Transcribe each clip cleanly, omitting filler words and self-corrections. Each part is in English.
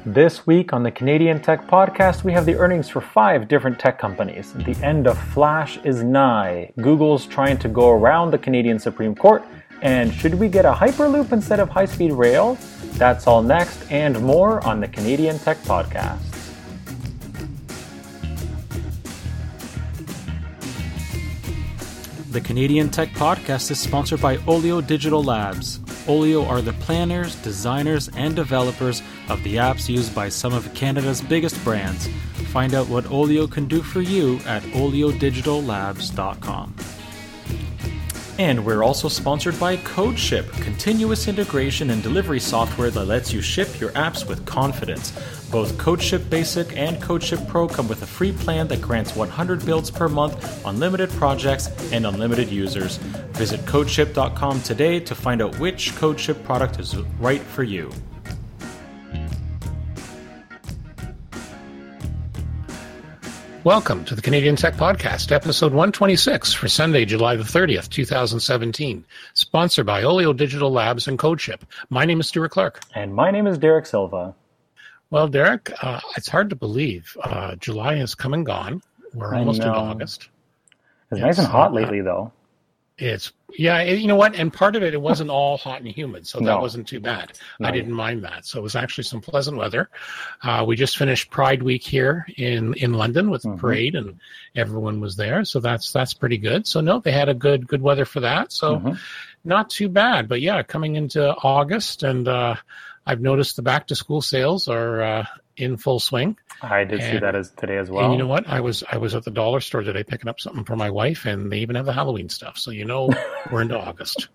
This week on the Canadian Tech Podcast, we have the earnings for 5 different tech companies. The end of Flash is nigh. Google's trying to go around the Canadian Supreme Court. And should we get a Hyperloop instead of high-speed rail? That's all next and more on the Canadian Tech Podcast. The Canadian Tech Podcast is sponsored by Olio Digital Labs. Olio are the planners, designers, and developers of the apps used by some of Canada's biggest brands. Find out what Olio can do for you at oliodigitallabs.com. And we're also sponsored by CodeShip, continuous integration and delivery software that lets you ship your apps with confidence. Both CodeShip Basic and CodeShip Pro come with a free plan that grants 100 builds per month, unlimited projects, and unlimited users. Visit codeship.com today to find out which CodeShip product is right for you. Welcome to the Canadian Tech Podcast, episode 126 for Sunday, July the 30th, 2017. Sponsored by Olio Digital Labs and CodeShip. My name is Stuart Clark. And my name is Derek Silva. Well, Derek, it's hard to believe. July has come and gone. We're almost into August. It's nice and hot lately, though. You know what? And part of it wasn't all hot and humid, so that wasn't too bad. No. I didn't mind that. So it was actually some pleasant weather. We just finished Pride Week here in London with the parade, and everyone was there. So that's pretty good. So no, they had a good weather for that. So not too bad. But yeah, coming into August, and I've noticed the back to school sales are in full swing. I did see that today as well. And you know what? I was at the dollar store today picking up something for my wife, and they even have the Halloween stuff. So we're into August.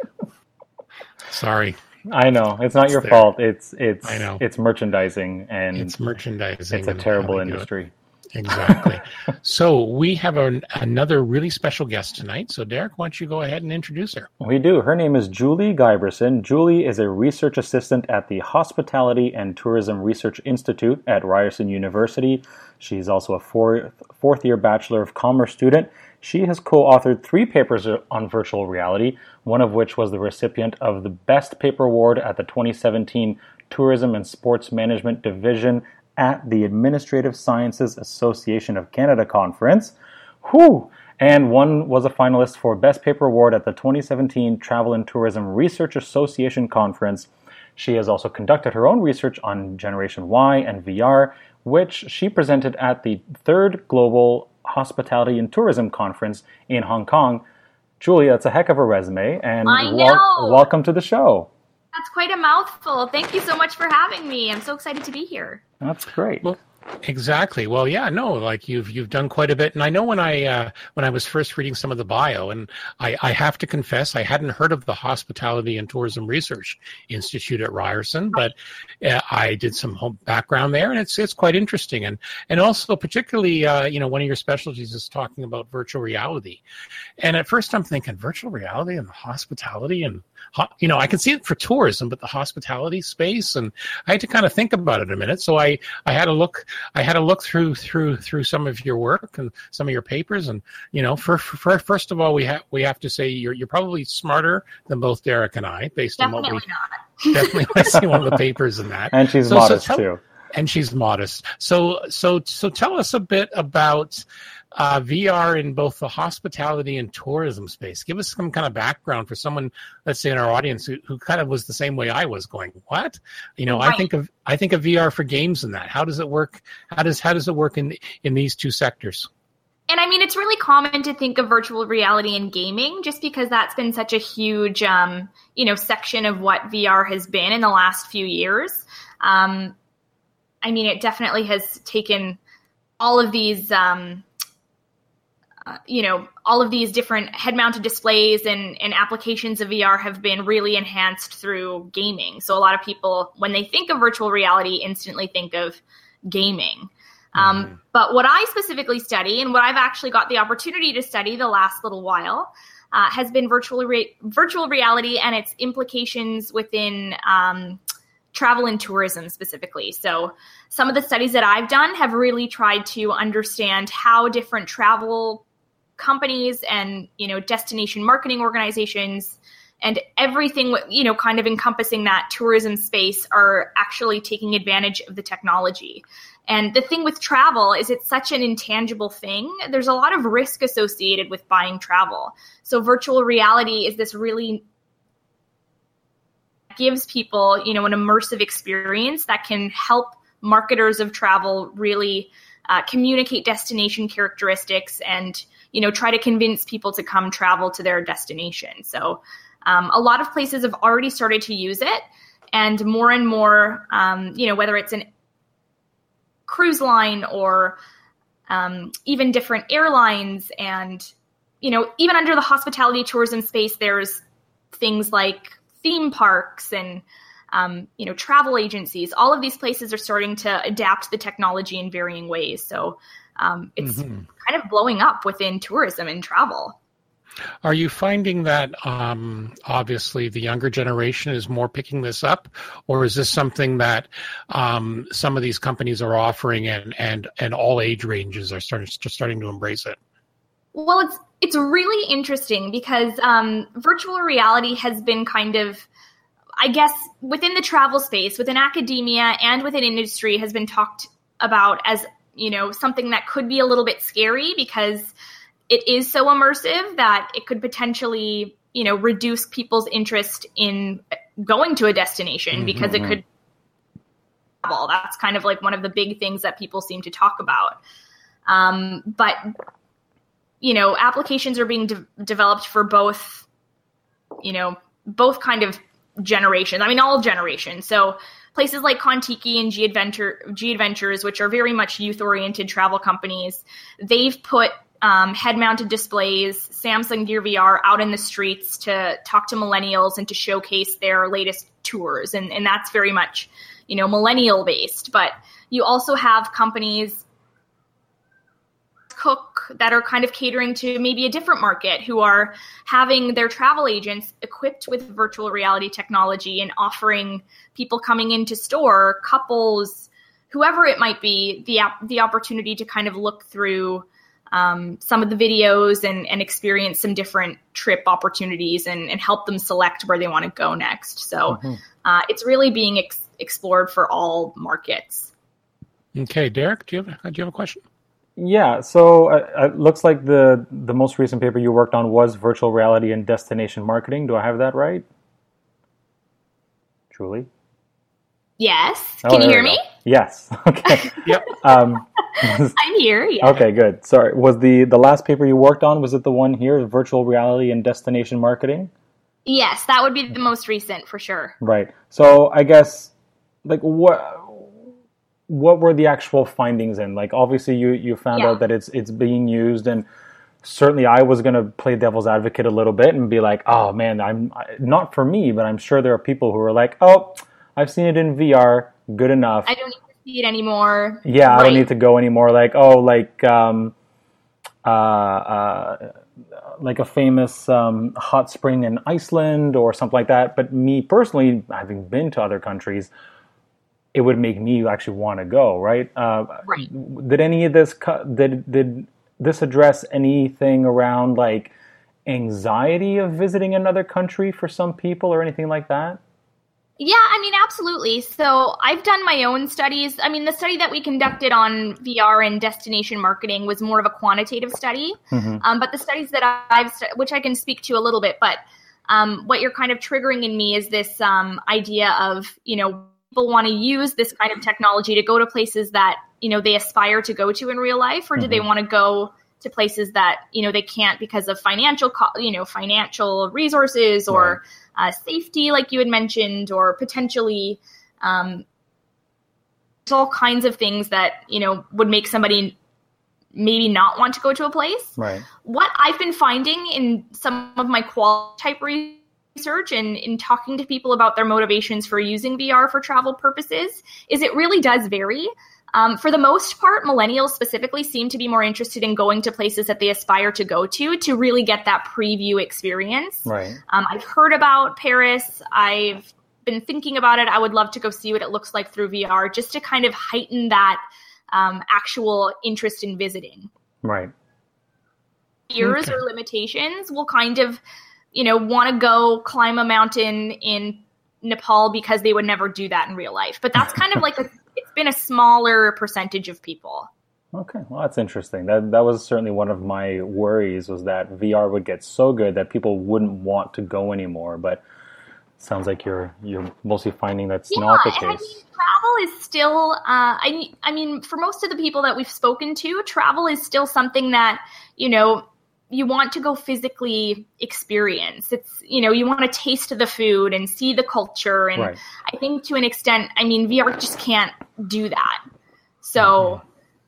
Sorry. I know. It's not your fault. I know. It's merchandising, and it's merchandising. It's a terrible industry. Exactly. So we have another really special guest tonight. So Derek, why don't you go ahead and introduce her? We do. Her name is Julie Giberson. Julie is a research assistant at the Hospitality and Tourism Research Institute at Ryerson University. She's also a fourth-year Bachelor of Commerce student. She has co-authored 3 papers on virtual reality, one of which was the recipient of the Best Paper Award at the 2017 Tourism and Sports Management Division at the Administrative Sciences Association of Canada Conference. And one was a finalist for Best Paper Award at the 2017 Travel and Tourism Research Association Conference. She has also conducted her own research on Generation Y and VR, which she presented at the 3rd Global Hospitality and Tourism Conference in Hong Kong. Julia, that's a heck of a resume, and welcome to the show. That's quite a mouthful. Thank you so much for having me. I'm so excited to be here. That's great. Well, exactly. Well, yeah, no, like you've done quite a bit. And I know when I was first reading some of the bio, and I have to confess, I hadn't heard of the Hospitality and Tourism Research Institute at Ryerson, but I did some home background there, and it's quite interesting. And also particularly, one of your specialties is talking about virtual reality. And at first I'm thinking virtual reality and hospitality, and I can see it for tourism, but the hospitality space, and I had to kind of think about it a minute. So I had a look through some of your work and some of your papers, and first of all, we have to say you're probably smarter than both Derek and I, based on what we definitely I see one of the papers in that. And she's modest too. And she's modest. So tell us a bit about VR in both the hospitality and tourism space. Give us some kind of background for someone, let's say in our audience, who kind of was the same way I was going. What? Right. I think of VR for games and that. How does it work? How does it work in these two sectors? And I mean, it's really common to think of virtual reality and gaming, just because that's been such a huge, section of what VR has been in the last few years. I mean, it definitely has taken all of these. All of these different head-mounted displays and applications of VR have been really enhanced through gaming. So a lot of people, when they think of virtual reality, instantly think of gaming. But what I specifically study, and what I've actually got the opportunity to study the last little while, has been virtual reality and its implications within travel and tourism specifically. So some of the studies that I've done have really tried to understand how different travel companies and, destination marketing organizations and everything, kind of encompassing that tourism space are actually taking advantage of the technology. And the thing with travel is it's such an intangible thing. There's a lot of risk associated with buying travel. So virtual reality is this really gives people, an immersive experience that can help marketers of travel really communicate destination characteristics and, try to convince people to come travel to their destination. So a lot of places have already started to use it, and more, whether it's an cruise line or even different airlines, and, even under the hospitality tourism space, there's things like theme parks and, travel agencies. All of these places are starting to adapt the technology in varying ways. So it's kind of blowing up within tourism and travel. Are you finding that obviously the younger generation is more picking this up, or is this something that some of these companies are offering and all age ranges are starting to embrace it? Well, it's really interesting because virtual reality has been kind of, I guess, within the travel space, within academia and within industry, has been talked about as, something that could be a little bit scary because it is so immersive that it could potentially, reduce people's interest in going to a destination because it could travel. That's kind of like one of the big things that people seem to talk about. But applications are being developed for both kind of generations. I mean, all generations. So places like Contiki and G Adventures, which are very much youth-oriented travel companies, they've put head-mounted displays, Samsung Gear VR out in the streets to talk to millennials and to showcase their latest tours. And that's very much, millennial-based. But you also have companies Cook that are kind of catering to maybe a different market, who are having their travel agents equipped with virtual reality technology and offering people coming into store, couples, whoever it might be, the opportunity to kind of look through some of the videos and experience some different trip opportunities and help them select where they want to go next. So it's really being explored for all markets. Okay, Derek, do you have a question? Yeah, so it looks like the most recent paper you worked on was virtual reality and destination marketing. Do I have that right? Julie? Yes. Can you hear me? Yes. Okay. Yep. I'm here. Yeah. Okay, good. Sorry. Was the last paper you worked on, was it the one here, virtual reality and destination marketing? Yes, that would be the most recent for sure. Right. So I guess, like, what were the actual findings in? Like, obviously you found out that it's being used, and certainly I was going to play devil's advocate a little bit and be like, oh man, not for me, but I'm sure there are people who are like, oh, I've seen it in VR, good enough. I don't need to see it anymore. Yeah, right. I don't need to go anymore. Like, like a famous hot spring in Iceland or something like that. But me personally, having been to other countries, it would make me actually want to go, right? Right. Did any of this did this address anything around like anxiety of visiting another country for some people or anything like that? Yeah, I mean, absolutely. So I've done my own studies. I mean, the study that we conducted on VR and destination marketing was more of a quantitative study. But the studies that which I can speak to a little bit, but what you're kind of triggering in me is this idea of, people want to use this kind of technology to go to places that, they aspire to go to in real life, or do they want to go to places that, they can't because of financial resources or safety, like you had mentioned, or potentially there's all kinds of things that, would make somebody maybe not want to go to a place. Right. What I've been finding in some of my quality type research and in talking to people about their motivations for using VR for travel purposes is it really does vary. For the most part, millennials specifically seem to be more interested in going to places that they aspire to go to really get that preview experience. Right. I've heard about Paris. I've been thinking about it. I would love to go see what it looks like through VR just to kind of heighten that actual interest in visiting. Right. Fears or limitations will kind of want to go climb a mountain in Nepal because they would never do that in real life. But that's kind of like it's been a smaller percentage of people. Okay, well, that's interesting. That was certainly one of my worries, was that VR would get so good that people wouldn't want to go anymore. But it sounds like you're mostly finding that's not the case. Travel is still, I mean, for most of the people that we've spoken to, travel is still something that, you want to go physically experience. It's, you want to taste the food and see the culture. And right. I think to an extent, I mean, VR just can't do that. So,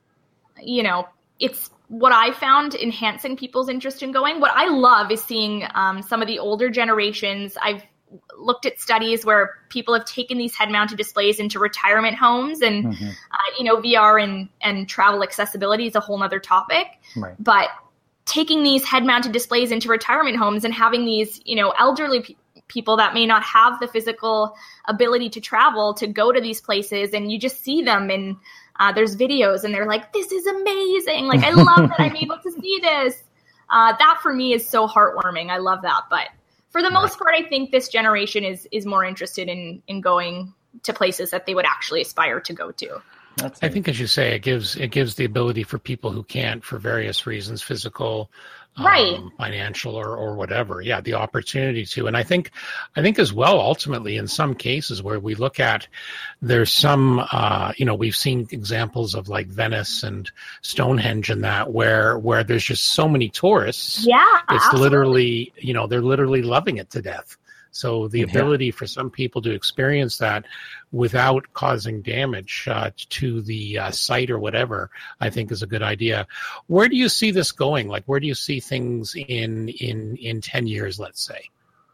it's what I found enhancing people's interest in going. What I love is seeing some of the older generations. I've looked at studies where people have taken these head-mounted displays into retirement homes, and VR and travel accessibility is a whole nother topic. Right. But taking these head-mounted displays into retirement homes and having these, elderly people that may not have the physical ability to travel to go to these places, and you just see them and there's videos and they're like, this is amazing. Like, I love that I'm able to see this. That for me is so heartwarming. I love that. But for the most part, I think this generation is more interested in going to places that they would actually aspire to go to. I think, as you say, it gives the ability for people who can't, for various reasons, physical, financial, or whatever. Yeah, the opportunity to. And I think as well, ultimately, in some cases where we look at, there's some, we've seen examples of like Venice and Stonehenge and that, where there's just so many tourists. Yeah, it's absolutely. Literally, they're literally loving it to death. So the ability for some people to experience that without causing damage to the site or whatever, I think is a good idea. Where do you see this going? Like, where do you see things in 10 years, let's say?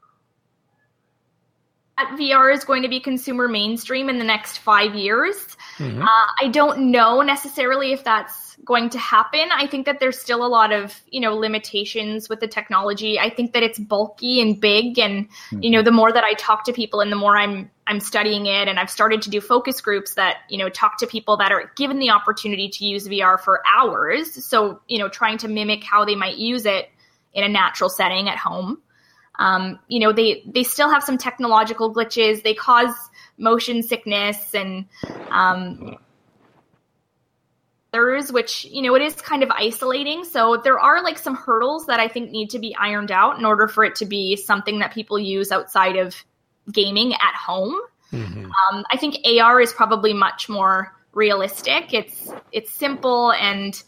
VR is going to be consumer mainstream in the next 5 years. Mm-hmm. I don't know necessarily if that's going to happen. I think that there's still a lot of, limitations with the technology. I think that it's bulky and big, and, the more that I talk to people and the more I'm studying it, and I've started to do focus groups that, talk to people that are given the opportunity to use VR for hours. So, trying to mimic how they might use it in a natural setting at home. They still have some technological glitches. They cause motion sickness and others, which, it is kind of isolating. So there are like some hurdles that I think need to be ironed out in order for it to be something that people use outside of gaming at home. Mm-hmm. I think AR is probably much more realistic. It's simple and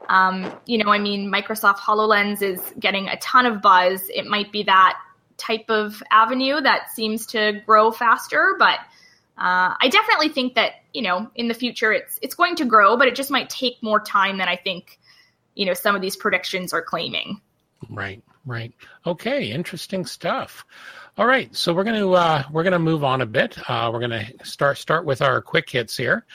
Microsoft HoloLens is getting a ton of buzz. It might be that type of avenue that seems to grow faster, but I definitely think that, in the future it's going to grow, but it just might take more time than I think, some of these predictions are claiming. Right. Okay, interesting stuff. All right, so we're gonna move on a bit. We're gonna start with our quick hits here.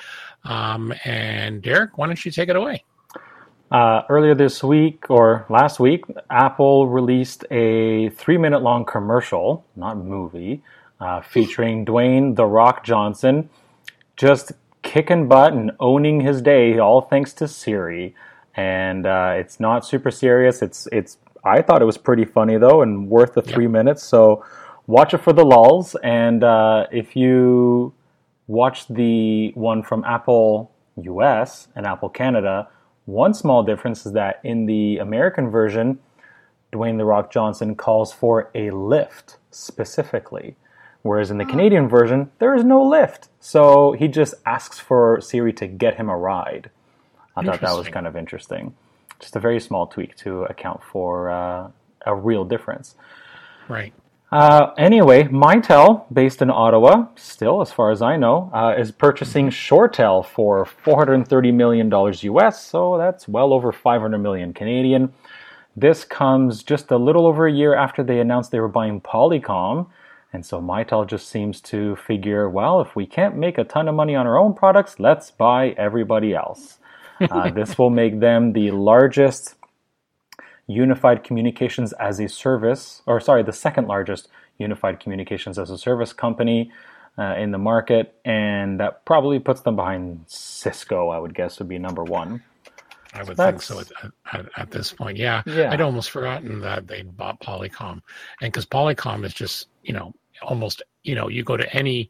And Derek, why don't you take it away? Earlier this week, or last week, Apple released a 3-minute long commercial, not movie, featuring Dwayne "The Rock" Johnson, just kicking butt and owning his day, all thanks to Siri. And it's not super serious. It's I thought it was pretty funny though, and worth the 3 minutes. So watch it for the lulls. And if you watch the one from Apple US and Apple Canada, one small difference is that in the American version, Dwayne "The Rock" Johnson calls for a lift specifically. Whereas in the Canadian version, there is no lift. So he just asks for Siri to get him a ride. I thought that was kind of interesting. Just a very small tweak to account for a real difference. Right. Anyway, Mitel, based in Ottawa, still as far as I know, is purchasing ShoreTel for $430 million US, so that's well over 500 million Canadian. This comes just a little over a year after they announced they were buying Polycom, and so Mitel just seems to figure, well, if we can't make a ton of money on our own products, let's buy everybody else. This will make them the largest unified communications as a service, the second largest unified communications as a service company in the market, and that probably puts them behind Cisco, I would guess, would be number one. I would think so at this point. Yeah, Yeah. I'd almost forgotten that they bought Polycom, and because Polycom is just almost you go to any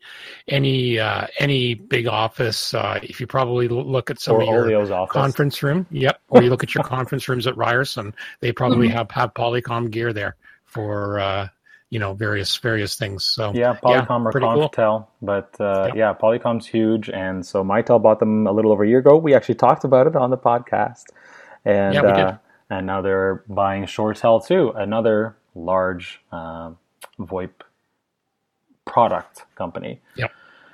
big office. If you probably look at some Or of your Olio's office. conference room, or you look at your conference rooms at Ryerson, they probably have Polycom gear there for various things. So yeah, Polycom or pretty cool. Confitel, but Polycom's huge, and so Mitel bought them a little over a year ago. We actually talked about it on the podcast, and we did. And now they're buying ShoreTel too, another large VoIP product company. Yep.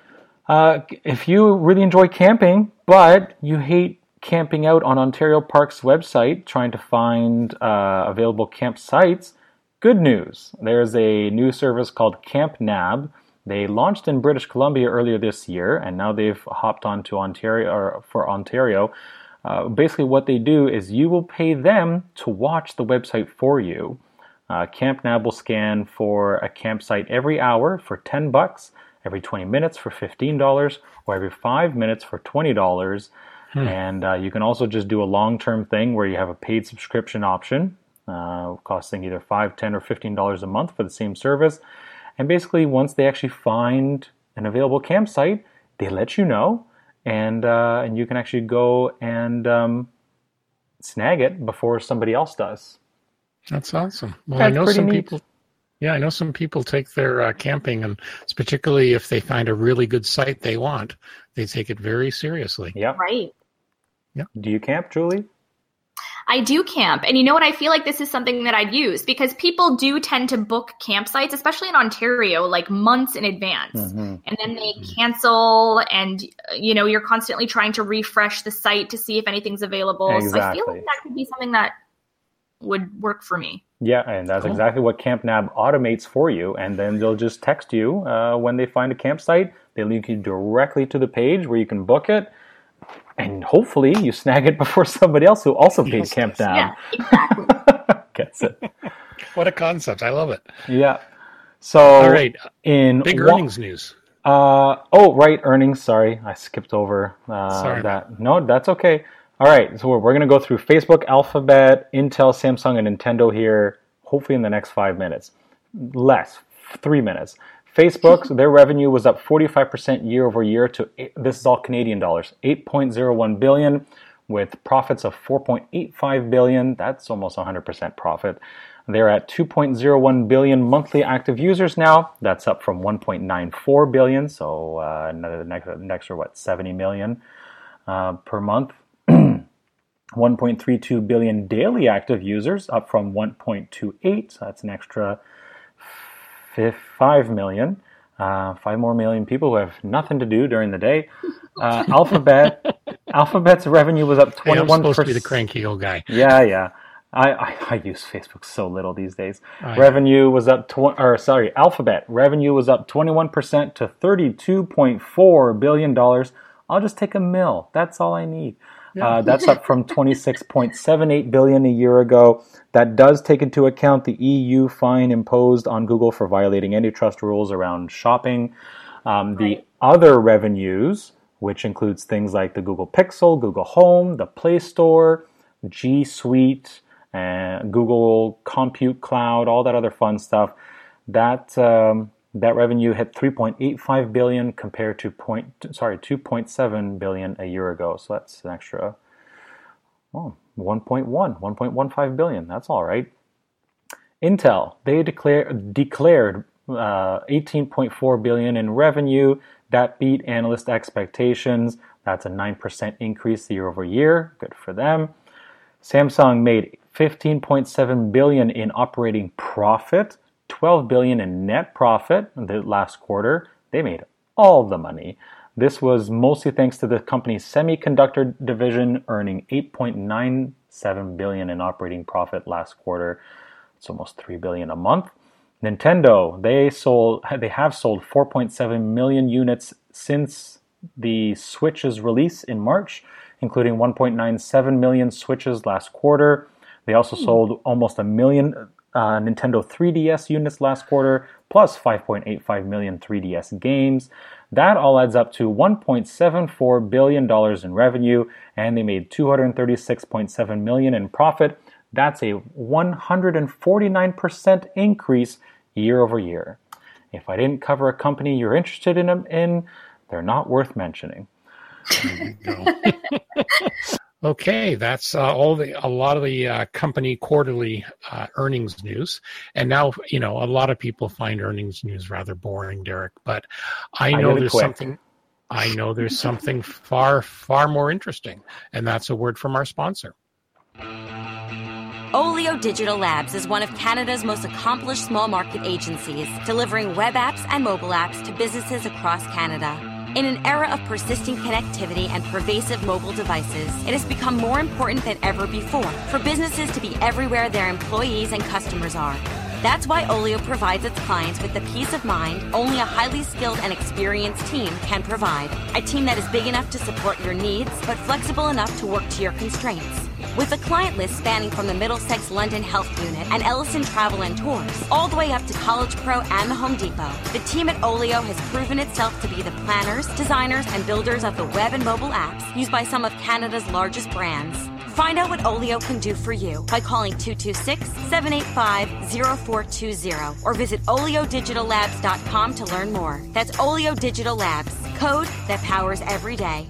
If you really enjoy camping, but you hate camping out on Ontario Parks website trying to find available campsites, good news. There's a new service called CampNab. They launched in British Columbia earlier this year, and now they've hopped onto Ontario. Basically, what they do is you will pay them to watch the website for you. CampNab will scan for a campsite every hour for $10, every 20 minutes for $15, or every 5 minutes for $20. And you can also just do a long-term thing where you have a paid subscription option, costing either $5, $10, or $15 a month for the same service. And basically, once they actually find an available campsite, they let you know, and you can actually go and snag it before somebody else does. That's awesome. Well, That's I know pretty some neat. people. Yeah, I know some people take their camping, and particularly if they find a really good site they want, they take it very seriously. Yeah. Right. Do you camp, Julie? I do camp. And you know what? I feel like this is something that I'd use because people do tend to book campsites, especially in Ontario, like months in advance. And then they cancel and, you're constantly trying to refresh the site to see if anything's available. Exactly. So I feel like that could be something that would work for me. Yeah, and that's exactly what CampNab automates for you. And then they'll just text you when they find a campsite. They link you directly to the page where you can book it. And hopefully you snag it before somebody else who also pays CampNab. Yeah, exactly. Gets it. What a concept. I love it. Yeah. So All right. in Big earnings news. Earnings. Sorry, I skipped over that. No, that's okay. All right, so we're going to go through Facebook, Alphabet, Intel, Samsung, and Nintendo here, hopefully in the next 5 minutes. 3 minutes. Facebook, their revenue was up 45% year over year to, this is all Canadian dollars, $8.01 billion, with profits of $4.85 billion. That's almost 100% profit. They're at 2.01 billion monthly active users now. That's up from 1.94 billion, so an extra, 70 million per month. 1.32 billion daily active users, up from 1.28, so that's an extra 5 million. 5 more million people who have nothing to do during the day. Alphabet's revenue was up 21%. Hey, I'm supposed to be the cranky old guy. Yeah. I use Facebook so little these days. Revenue was up Alphabet revenue was up 21% to $32.4 billion. I'll just take a $1. That's all I need. That's up from 26.78 billion a year ago. That does take into account the EU fine imposed on Google for violating antitrust rules around shopping. The other revenues, which includes things like the Google Pixel, Google Home, the Play Store, G Suite, and Google Compute Cloud, all that other fun stuff, that revenue hit 3.85 billion compared to 2.7 billion a year ago. So that's an extra 1.15 billion. That's all right. Intel, they declared 18.4 billion in revenue. That beat analyst expectations. That's a 9% increase year over year. Good for them. Samsung made 15.7 billion in operating profit. 12 billion in net profit the last quarter. They made all the money. This was mostly thanks to the company's semiconductor division earning 8.97 billion in operating profit last quarter. It's almost 3 billion a month. Nintendo, they have sold 4.7 million units since the Switch's release in March, including 1.97 million Switches last quarter. They also sold almost 1 million Nintendo 3DS units last quarter, plus 5.85 million 3DS games. That all adds up to $1.74 billion in revenue, and they made $236.7 million in profit. That's a 149% increase year over year. If I didn't cover a company you're interested in, they're not worth mentioning. Okay, that's a lot of the company quarterly earnings news. And now, a lot of people find earnings news rather boring, Derek, but I know there's something far, far more interesting, and that's a word from our sponsor. Olio Digital Labs is one of Canada's most accomplished small market agencies, delivering web apps and mobile apps to businesses across Canada. In an era of persisting connectivity and pervasive mobile devices, it has become more important than ever before for businesses to be everywhere their employees and customers are. That's why Olio provides its clients with the peace of mind only a highly skilled and experienced team can provide. A team that is big enough to support your needs, but flexible enough to work to your constraints. With a client list spanning from the Middlesex London Health Unit and Ellison Travel and Tours, all the way up to College Pro and the Home Depot, the team at Olio has proven itself to be the planners, designers, and builders of the web and mobile apps used by some of Canada's largest brands. Find out what Olio can do for you by calling 226-785-0420 or visit oliodigital-labs.com to learn more. That's Olio Digital Labs, code that powers every day.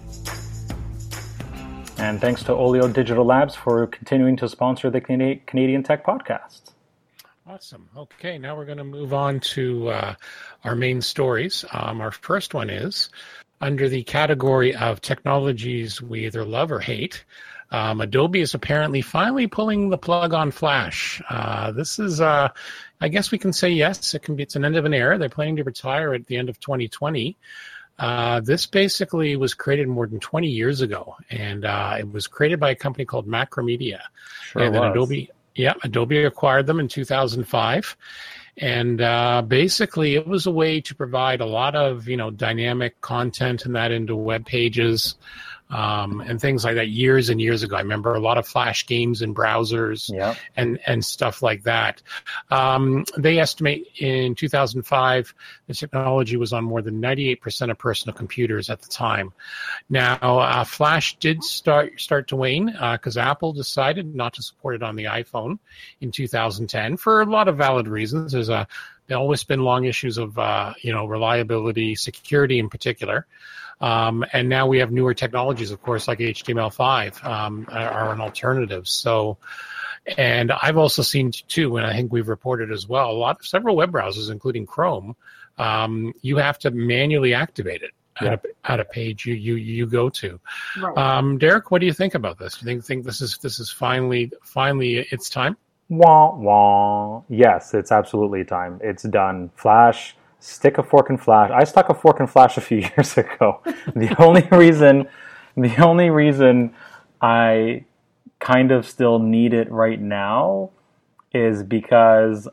And thanks to Olio Digital Labs for continuing to sponsor the Canadian Tech Podcast. Awesome. Okay, now we're going to move on to our main stories. Our first one is, under the category of technologies we either love or hate, Adobe is apparently finally pulling the plug on Flash. This is, I guess we can say yes, it's an end of an era. They're planning to retire at the end of 2020. This basically was created more than 20 years ago, and it was created by a company called Macromedia. Sure and then was. Adobe acquired them in 2005. And basically, it was a way to provide a lot of, dynamic content and that into web pages and things like that years and years ago. I remember a lot of Flash games in browsers and stuff like that. They estimate in 2005, the technology was on more than 98% of personal computers at the time. Now, Flash did start to wane because Apple decided not to support it on the iPhone in 2010 for a lot of valid reasons. There's always been long issues of, reliability, security in particular. And now we have newer technologies, of course, like HTML5 are an alternative. So, and I've also seen too, and I think we've reported as well, several web browsers, including Chrome, you have to manually activate it at a page you go to. Right. Derek, what do you think about this? Do you think this is finally its time? Wah, wah. Yes, it's absolutely time. It's done. Flash. Stick a fork in Flash. I stuck a fork in Flash a few years ago. The only reason I kind of still need it right now is because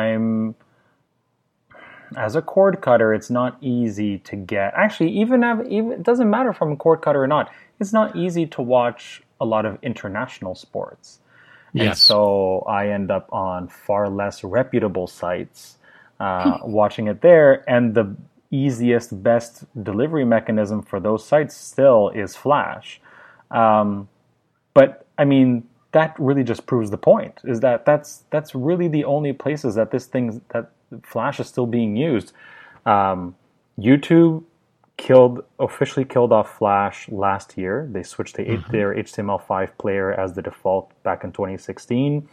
as a cord cutter, it's not easy to get. Actually, even it doesn't matter if I'm a cord cutter or not. It's not easy to watch a lot of international sports. Yes. And so I end up on far less reputable sites. Watching it there, and the easiest, best delivery mechanism for those sites still is Flash. But I mean, that really just proves the point. Is that's really the only places that that Flash is still being used. YouTube officially killed off Flash last year. They switched to their HTML5 player as the default back in 2016.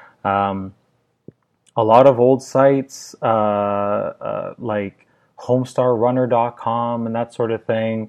A lot of old sites like HomestarRunner.com and that sort of thing,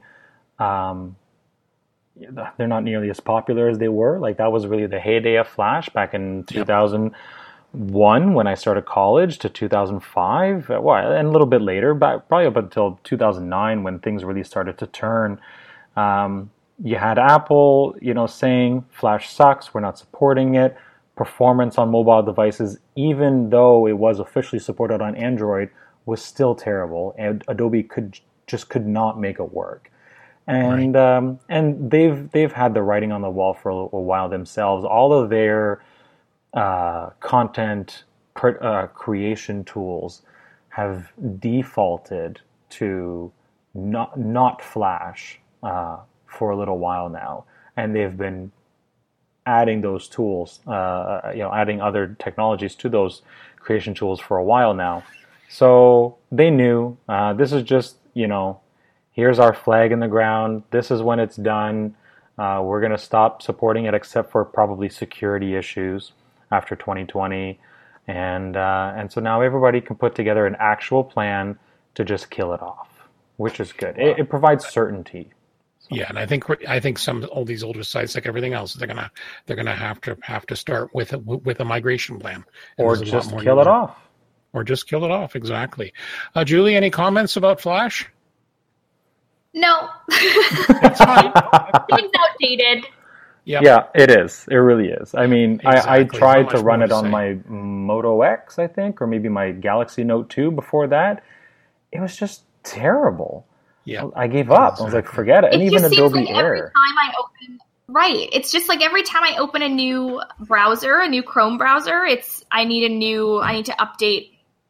they're not nearly as popular as they were. Like, that was really the heyday of Flash back in 2001 when I started college to 2005. And a little bit later, probably up until 2009 when things really started to turn. You had Apple, saying Flash sucks, we're not supporting it. Performance on mobile devices, even though it was officially supported on Android, was still terrible, and Adobe could not make it work. And and they've had the writing on the wall for a while themselves. All of their content creation tools have defaulted to not Flash for a little while now, and they've been adding those tools, adding other technologies to those creation tools for a while now. So they knew this is just, here's our flag in the ground. This is when it's done. We're going to stop supporting it except for probably security issues after 2020. And so now everybody can put together an actual plan to just kill it off, which is good. It provides certainty. Yeah, and I think all these older sites, like everything else, they're gonna have to start with a migration plan, or just kill it off. Or just kill it off. Exactly. Julie, any comments about Flash? No, It's fine. it's outdated. Yep. Yeah, it is. It really is. I mean, Exactly. I tried to run more it to on say. my Moto X, I think, or maybe my Galaxy Note 2 before that. It was just terrible. Yeah. I gave up. I was like, forget it. And It even just seems Adobe like every Air. time I open, right? It's just like every time I open a new browser, a new Chrome browser, I need to update,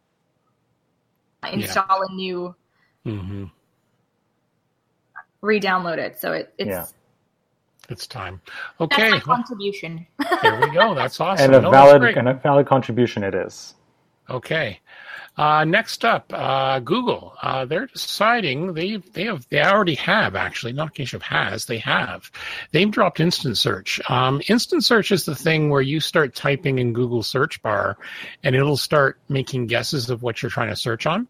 install a new, re-download it. So it's time. That's Okay. my contribution. There we go. That's awesome. And a No, that's great. valid contribution it is. Okay. Next up, Google. They're deciding they already have, actually, not Keshav has, they have. They've dropped instant search. Instant search is the thing where you start typing in Google search bar and it'll start making guesses of what you're trying to search on.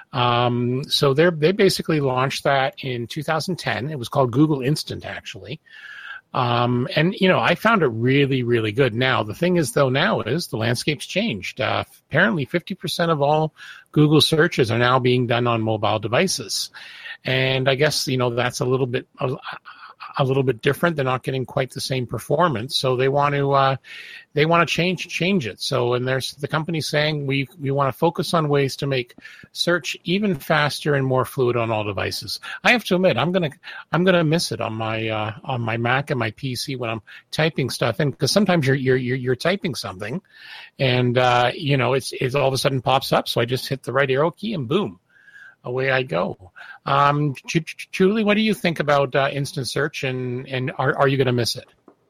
So they basically launched that in 2010. It was called Google Instant, actually. And I found it really, really good. Now, the thing is, though, the landscape's changed. Apparently 50% of all Google searches are now being done on mobile devices. And I guess, that's a little bit different. They're not getting quite the same performance. So they want to change it. So, and there's the company saying we want to focus on ways to make search even faster and more fluid on all devices. I have to admit, I'm gonna miss it on my Mac and my PC when I'm typing stuff in, because sometimes you're typing something, and it's all of a sudden pops up. So I just hit the right arrow key and boom, away I go. Julie, what do you think about instant search, and are you going to miss it?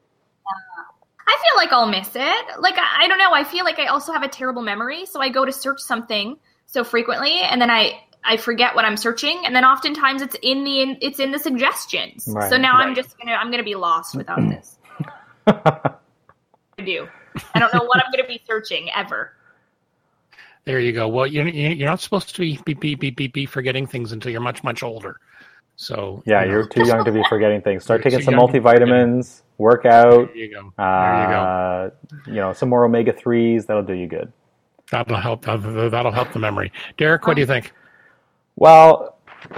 I feel like I'll miss it. Like, I don't know. I feel like I also have a terrible memory. So I go to search something so frequently, and then I forget what I'm searching. And then oftentimes it's in the suggestions. Right, so now right. I'm going to be lost without this. I do. I don't know what I'm going to be searching ever. There you go. Well, you're not supposed to be forgetting things until you're much, much older. So Yeah, you're too young to be forgetting things. Start You're taking too some young to be multivitamins, work out. There you go. There you go. Some more omega-3s. That'll do you good. That'll help. That'll help the memory. Derek, what do you think? Well,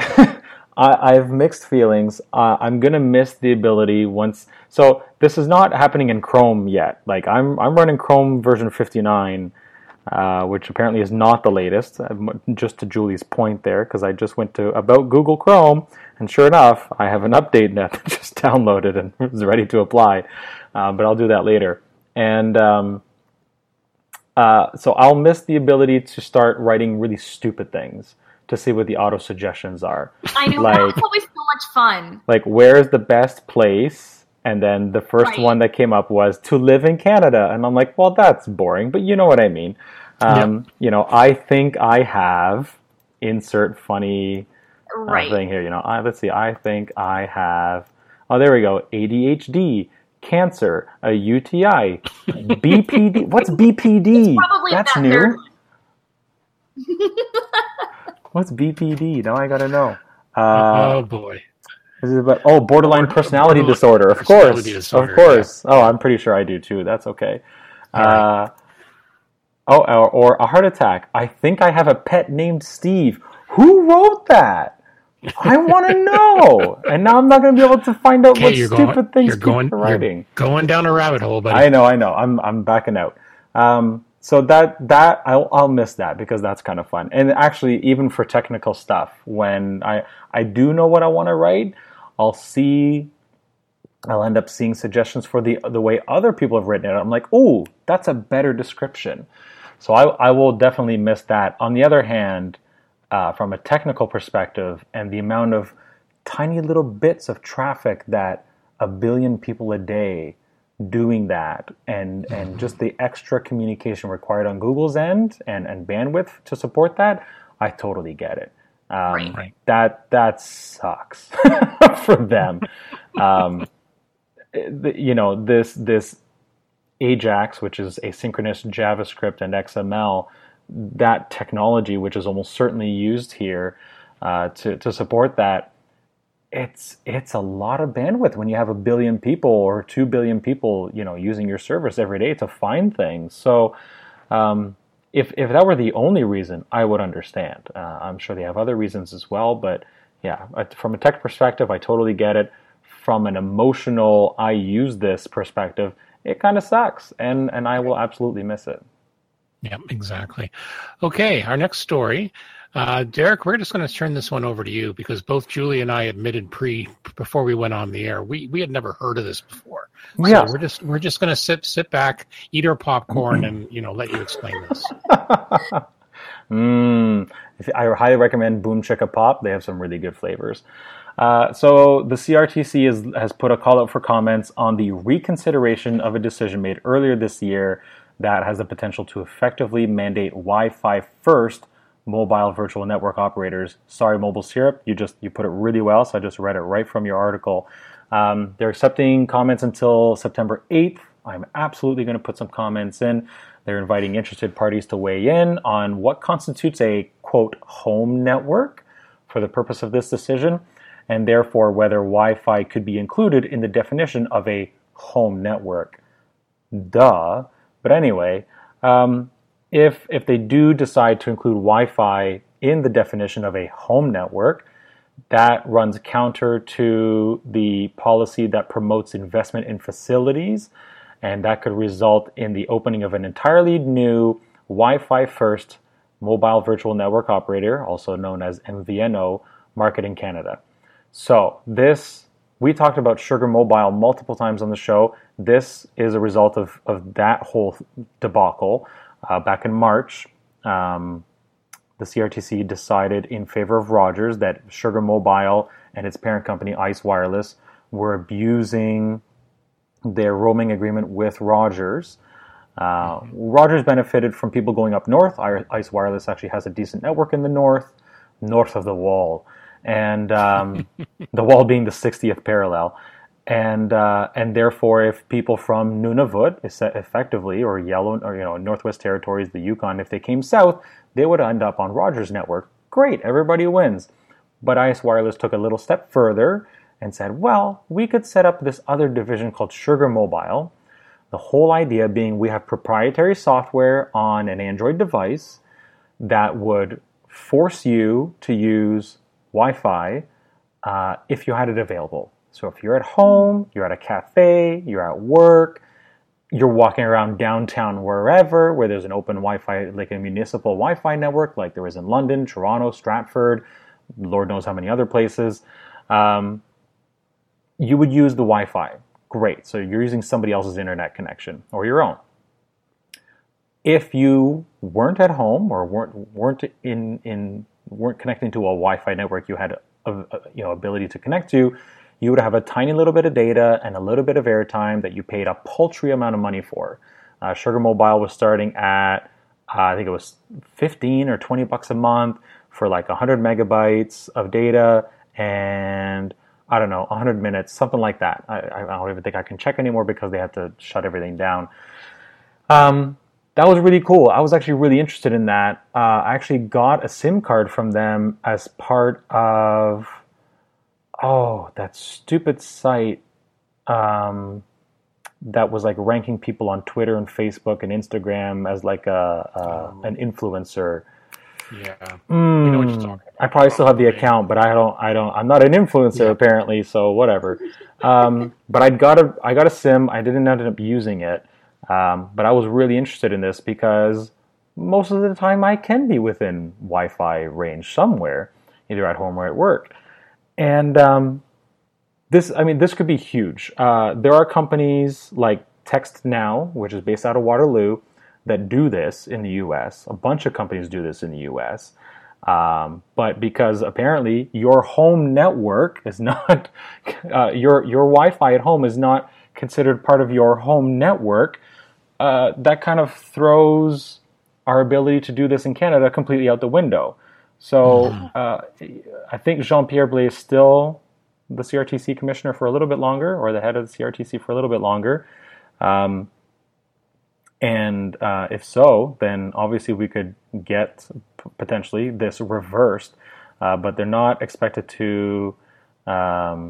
I have mixed feelings. I'm gonna miss the ability once. So this is not happening in Chrome yet. Like I'm running Chrome version 59, which apparently is not the latest. Just to Julie's point there, because I just went to About Google Chrome, and sure enough, I have an update net that just downloaded and is ready to apply. But I'll do that later. And so I'll miss the ability to start writing really stupid things to see what the auto suggestions are. I know, that's always so much fun. Like, where's the best place? And then the first one that came up was to live in Canada. And I'm like, well, that's boring, but you know what I mean. I think I have, insert funny thing here. Let's see. I think I have, there we go. ADHD, cancer, a UTI, BPD. What's BPD? That's new. What's BPD? Now I gotta know. Oh boy. Borderline personality disorder. Of course. Yeah. Oh, I'm pretty sure I do too. That's okay. Right. Or a heart attack. I think I have a pet named Steve. Who wrote that? I want to know. And now I'm not going to be able to find out what stupid things people are writing. You're going down a rabbit hole, buddy. I know. I'm backing out. So that I'll miss that, because that's kind of fun. And actually, even for technical stuff, when I do know what I want to write, I'll end up seeing suggestions for the way other people have written it. I'm like, oh, that's a better description. So I will definitely miss that. On the other hand, from a technical perspective, and the amount of tiny little bits of traffic that a billion people a day doing that, and just the extra communication required on Google's end and bandwidth to support that, I totally get it. Right. That sucks for them. This AJAX, which is asynchronous JavaScript and XML, that technology, which is almost certainly used here to support that, it's a lot of bandwidth when you have 1 billion people or 2 billion people, using your service every day to find things. So if that were the only reason, I would understand. I'm sure they have other reasons as well, but yeah, from a tech perspective, I totally get it. From an emotional, I use this perspective, it kind of sucks, and I will absolutely miss it. Yeah, exactly. Okay, our next story. Derek, we're just going to turn this one over to you because both Julie and I admitted before we went on the air, we had never heard of this before. So yeah. we're just going to sit back, eat our popcorn, and let you explain this. I highly recommend Boom Chicka Pop. They have some really good flavors. So the CRTC has put a call out for comments on the reconsideration of a decision made earlier this year that has the potential to effectively mandate Wi-Fi first mobile virtual network operators. Sorry, Mobile Syrup, you put it really well, so I just read it right from your article. They're accepting comments until September 8th. I'm absolutely going to put some comments in. They're inviting interested parties to weigh in on what constitutes a, quote, home network for the purpose of this decision, and therefore whether Wi-Fi could be included in the definition of a home network. Duh. But anyway, if they do decide to include Wi-Fi in the definition of a home network, that runs counter to the policy that promotes investment in facilities, and that could result in the opening of an entirely new Wi-Fi first mobile virtual network operator, also known as MVNO, market in Canada. So we talked about Sugar Mobile multiple times on the show. This is a result of that whole debacle. Back in March, the CRTC decided in favor of Rogers that Sugar Mobile and its parent company, Ice Wireless, were abusing their roaming agreement with Rogers. Rogers benefited from people going up north. Ice Wireless actually has a decent network in the north of the wall, and the wall being the 60th parallel. And therefore, if people from Nunavut, effectively, or Northwest Territories, the Yukon, if they came south, they would end up on Rogers' network. Great, everybody wins. But Ice Wireless took a little step further and said, well, we could set up this other division called Sugar Mobile. The whole idea being we have proprietary software on an Android device that would force you to use Wi-Fi if you had it available. So if you're at home, you're at a cafe, you're at work, you're walking around downtown wherever, where there's an open Wi-Fi, like a municipal Wi-Fi network, like there is in London, Toronto, Stratford, Lord knows how many other places, you would use the Wi-Fi. Great. So you're using somebody else's internet connection or your own. If you weren't at home or weren't connecting to a Wi-Fi network you had ability to connect to, you would have a tiny little bit of data and a little bit of airtime that you paid a paltry amount of money for. Sugar Mobile was starting at, I think it was $15 or $20 a month for like 100 megabytes of data and, I don't know, 100 minutes, something like that. I don't even think I can check anymore because they had to shut everything down. That was really cool. I was actually really interested in that. I actually got a SIM card from them as part of, that stupid site that was like ranking people on Twitter and Facebook and Instagram as like an influencer. Yeah, you know what you're talking about. I probably still have the account, but I'm not an influencer apparently, so whatever. But I got a SIM. I didn't end up using it, but I was really interested in this because most of the time I can be within Wi-Fi range somewhere, either at home or at work, and this could be huge. There are companies like TextNow, which is based out of Waterloo, that do this in the U.S. A bunch of companies do this in the U.S. But because apparently your home network is not, your Wi-Fi at home is not considered part of your home network, that kind of throws our ability to do this in Canada completely out the window. So I think Jean-Pierre Blais is still the CRTC commissioner for a little bit longer, or the head of the CRTC for a little bit longer. And if so, then obviously we could get potentially this reversed, but they're not expected to have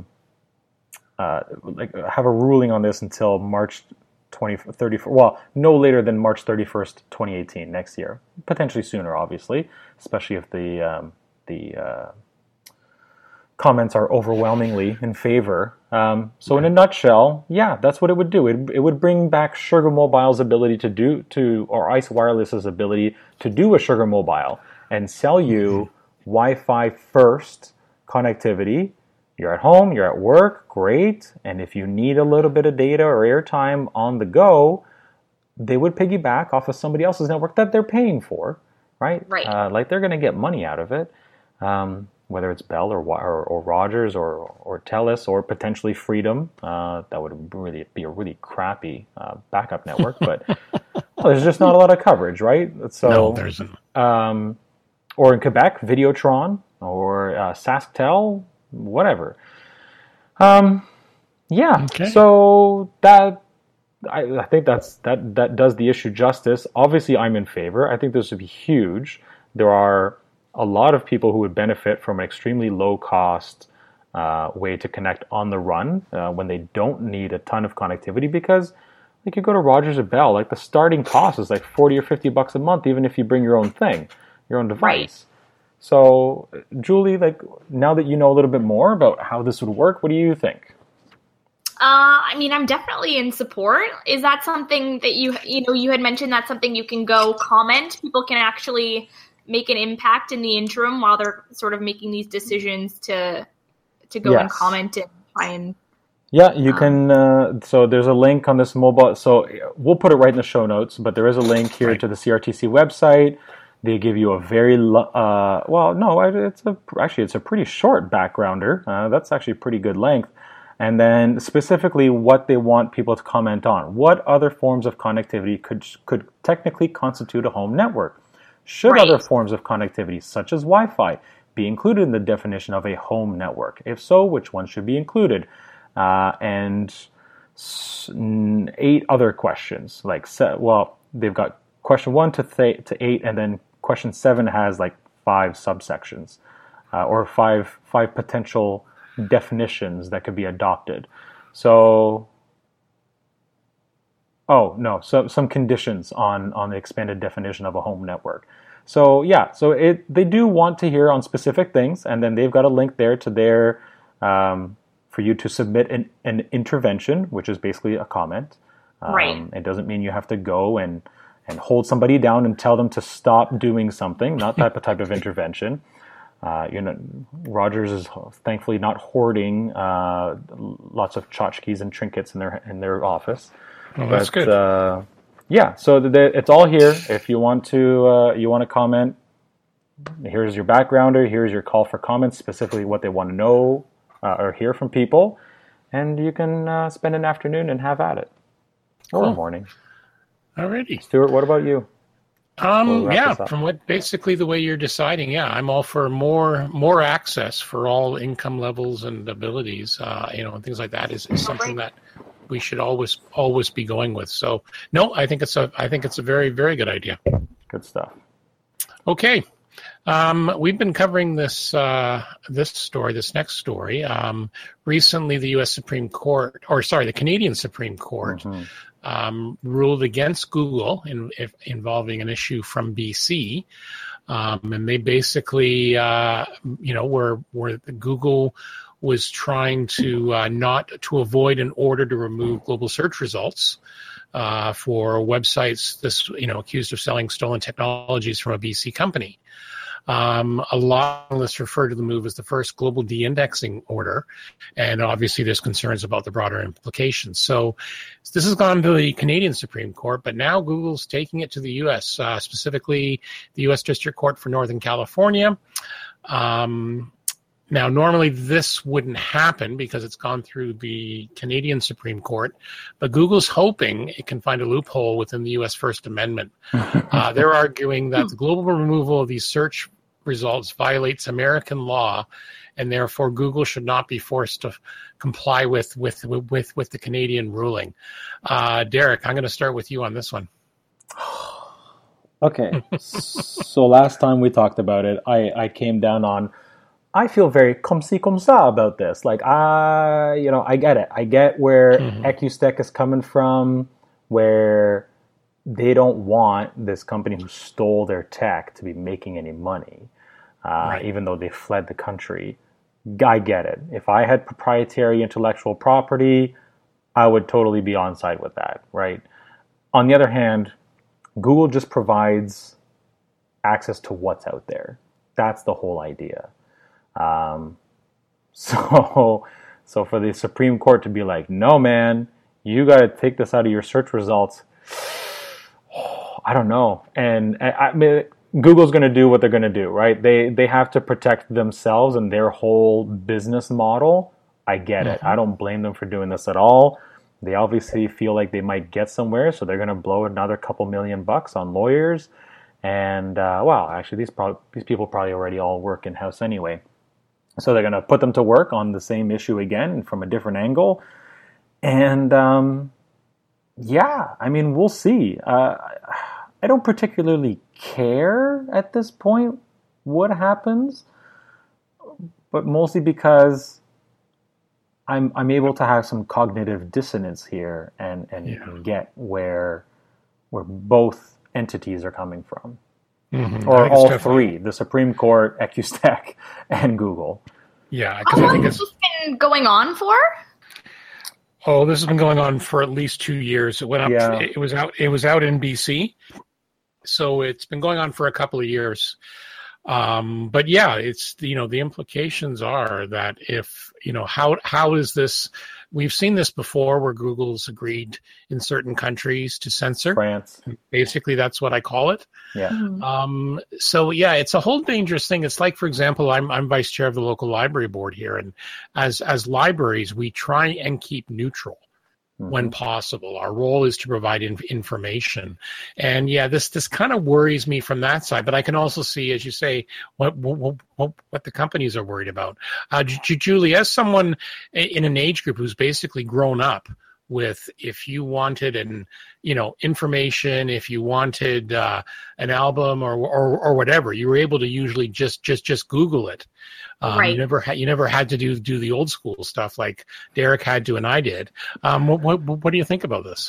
a ruling on this until March 31st. Well, no later than March 31st, 2018, next year. Potentially sooner, obviously, especially if the comments are overwhelmingly in favor. So in a nutshell, yeah, that's what it would do. It would bring back Sugar Mobile's ability or Ice Wireless's ability to do a Sugar Mobile and sell you Wi-Fi first connectivity. You're at home, you're at work, great. And if you need a little bit of data or airtime on the go, they would piggyback off of somebody else's network that they're paying for, right? Right. Like they're going to get money out of it. Whether it's Bell or Rogers or TELUS or potentially Freedom, that would really be a really crappy backup network. But there's just not a lot of coverage, right? So, no, there isn't. Or in Quebec, Videotron or SaskTel, whatever. Yeah. Okay. So that I think that does the issue justice. Obviously, I'm in favor. I think this would be huge. There are a lot of people who would benefit from an extremely low-cost way to connect on the run when they don't need a ton of connectivity, because like you go to Rogers or Bell, like the starting cost is like $40 or $50 a month, even if you bring your own thing, your own device. Right. So, Julie, like now that you know a little bit more about how this would work, what do you think? I mean, I'm definitely in support. Is that something that you had mentioned that's something you can go comment? People can actually make an impact in the interim while they're sort of making these decisions to go and comment and try and... Yeah, you can. So there's a link on this mobile. So we'll put it right in the show notes, but there is a link here to the CRTC website. They give you a very, it's a pretty short backgrounder. That's actually a pretty good length. And then specifically what they want people to comment on. What other forms of connectivity could technically constitute a home network? Should other forms of connectivity, such as Wi-Fi, be included in the definition of a home network? If so, which one should be included? And 8 other questions. They've got question 1 to 8, and then question 7 has like 5 subsections, or five potential definitions that could be adopted. So, some conditions on the expanded definition of a home network. So yeah, they do want to hear on specific things, and then they've got a link there to their for you to submit an intervention, which is basically a comment. Right. It doesn't mean you have to go and hold somebody down and tell them to stop doing something. Not that type of intervention. Rogers is thankfully not hoarding lots of tchotchkes and trinkets in their office. Well, that's good. Yeah, so it's all here. If you want to comment, here's your backgrounder. Here's your call for comments, specifically what they want to know or hear from people, and you can spend an afternoon and have at it, or a morning. Alrighty, Stuart. What about you? From basically the way you're deciding, I'm all for more access for all income levels and abilities, and things like that is something that we should always be going with. So no, I think it's a very, very good idea. Good stuff. Okay. We've been covering this next story. Recently the the Canadian Supreme Court ruled against Google involving an issue from BC. And they basically, where Google was trying to not to avoid an order to remove global search results for websites accused of selling stolen technologies from a BC company. A lot of lists refer to the move as the first global de-indexing order, and obviously there's concerns about the broader implications. So this has gone to the Canadian Supreme Court, but now Google's taking it to the U.S., specifically the U.S. District Court for Northern California. Now, normally this wouldn't happen because it's gone through the Canadian Supreme Court, but Google's hoping it can find a loophole within the U.S. First Amendment. They're arguing that the global removal of these search results violates American law, and therefore Google should not be forced to comply with the Canadian ruling. Derek, I'm going to start with you on this one. Okay, so last time we talked about it, I came down on, I feel very comme ci comme ça about this. Like, I get it. I get where EcuStech is coming from, where they don't want this company who stole their tech to be making any money, even though they fled the country. I get it. If I had proprietary intellectual property, I would totally be on side with that, right? On the other hand, Google just provides access to what's out there. That's the whole idea. So for the Supreme Court to be like, no, man, you got to take this out of your search results. I don't know. And I mean, Google's going to do what they're going to do, right? They have to protect themselves and their whole business model. I get it. I don't blame them for doing this at all. They obviously feel like they might get somewhere, so they're going to blow another couple $1 million on lawyers. And, actually, these people probably already all work in-house anyway. So they're going to put them to work on the same issue again from a different angle. And, we'll see. I don't particularly care at this point what happens, but mostly because I'm able to have some cognitive dissonance here and get where both entities are coming from. Or all three, the Supreme Court, EcuStech, and Google. Yeah, because I think it's been going on for? Oh, this has been going on for at least 2 years. It went up. Yeah. It was out in BC, so it's been going on for a couple of years. But yeah, it's the implications are that if how is this? We've seen this before where Google's agreed in certain countries to censor. France. Basically, that's what I call it. Yeah. So yeah, it's a whole dangerous thing. It's like, for example, I'm vice chair of the local library board here, and as libraries, we try and keep neutral when possible. Our role is to provide information. And yeah, this kind of worries me from that side, but I can also see, as you say, what the companies are worried about. Julie, as someone in an age group who's basically grown up with, if you wanted information, if you wanted an album or whatever, you were able to usually just Google it. Right. You never had to do the old school stuff like Derek had to and I did. What do you think about this?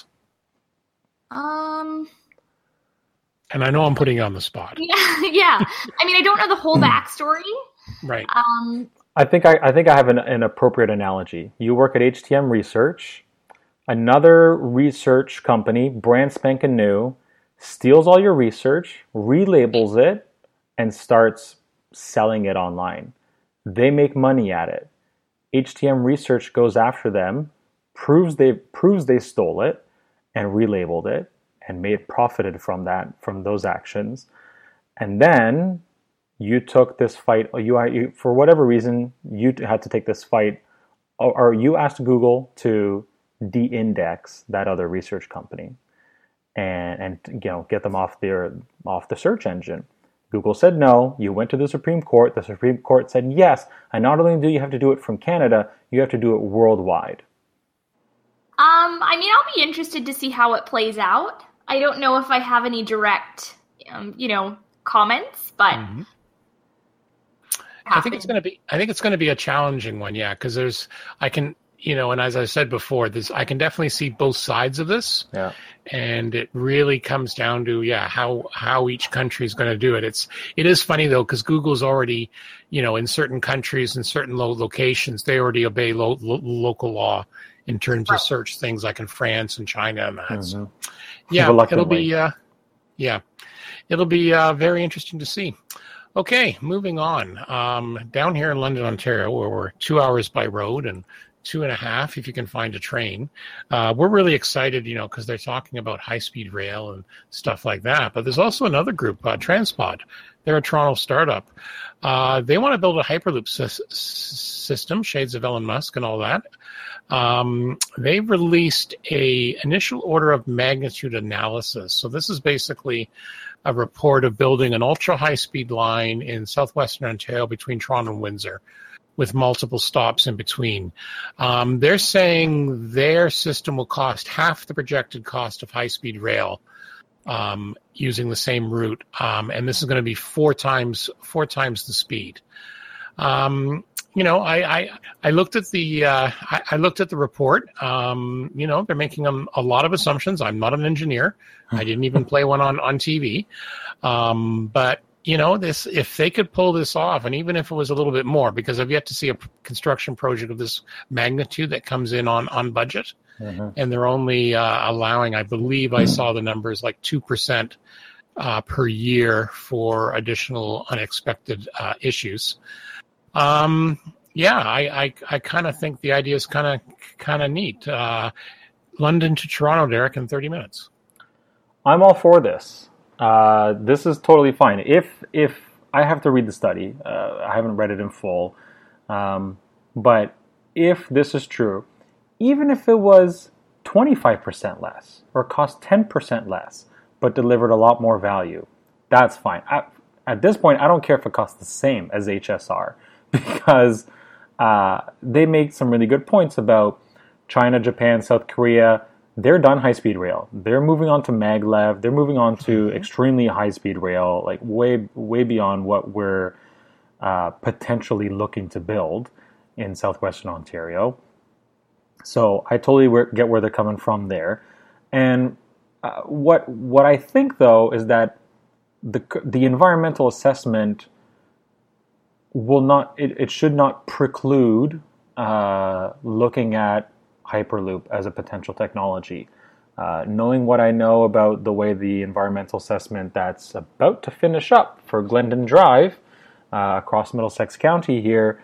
And I know I'm putting you on the spot. Yeah. I mean, I don't know the whole backstory. Right. I think I have an appropriate analogy. You work at HTM Research. Another research company, brand spanking new, steals all your research, relabels it, and starts selling it online. They make money at it. HTM Research goes after them, proves they stole it, and relabeled it, and profited from those actions. And then you took this fight. You for whatever reason you had to take this fight, or you asked Google to de-index that other research company and get them off the search engine. Google said no. You went to the Supreme Court. The Supreme Court said yes. And not only do you have to do it from Canada, you have to do it worldwide. I mean, I'll be interested to see how it plays out. I don't know if I have any direct, comments, but I think it's going to be a challenging one, yeah, because and as I said before, I can definitely see both sides of this. Yeah. And it really comes down to, how each country is going to do it. It is funny, though, because Google's already, in certain countries and certain locations, they already obey local law in terms of search things like in France and China and that. So, yeah, it'll be very interesting to see. Okay, moving on. Down here in London, Ontario, where we're 2 hours by road and 2.5 if you can find a train. We're really excited, because they're talking about high-speed rail and stuff like that. But there's also another group, Transpod. They're a Toronto startup. They want to build a Hyperloop system, shades of Elon Musk and all that. They've released a initial order of magnitude analysis. So this is basically a report of building an ultra-high-speed line in southwestern Ontario between Toronto and Windsor, with multiple stops in between. They're saying their system will cost half the projected cost of high-speed rail using the same route, and this is going to be four times the speed. I looked at the report. They're making a lot of assumptions. I'm not an engineer. I didn't even play one on TV, but. If they could pull this off, and even if it was a little bit more, because I've yet to see a construction project of this magnitude that comes in on budget, and they're only allowing, I believe I saw the numbers, like 2% per year for additional unexpected issues. I kind of think the idea is kind of neat. London to Toronto, Derek, in 30 minutes. I'm all for this. This is totally fine. If I have to read the study, I haven't read it in full, but if this is true, even if it was 25% less or cost 10% less, but delivered a lot more value, that's fine. At this point, I don't care if it costs the same as HSR, because they make some really good points about China, Japan, South Korea. They're done high-speed rail. They're moving on to maglev. They're moving on to extremely high-speed rail, like way beyond what we're potentially looking to build in southwestern Ontario. So I totally get where they're coming from there. And what I think, though, is that the environmental assessment will not. It should not preclude looking at Hyperloop as a potential technology. Knowing what I know about the way the environmental assessment that's about to finish up for Glendon Drive across Middlesex County here,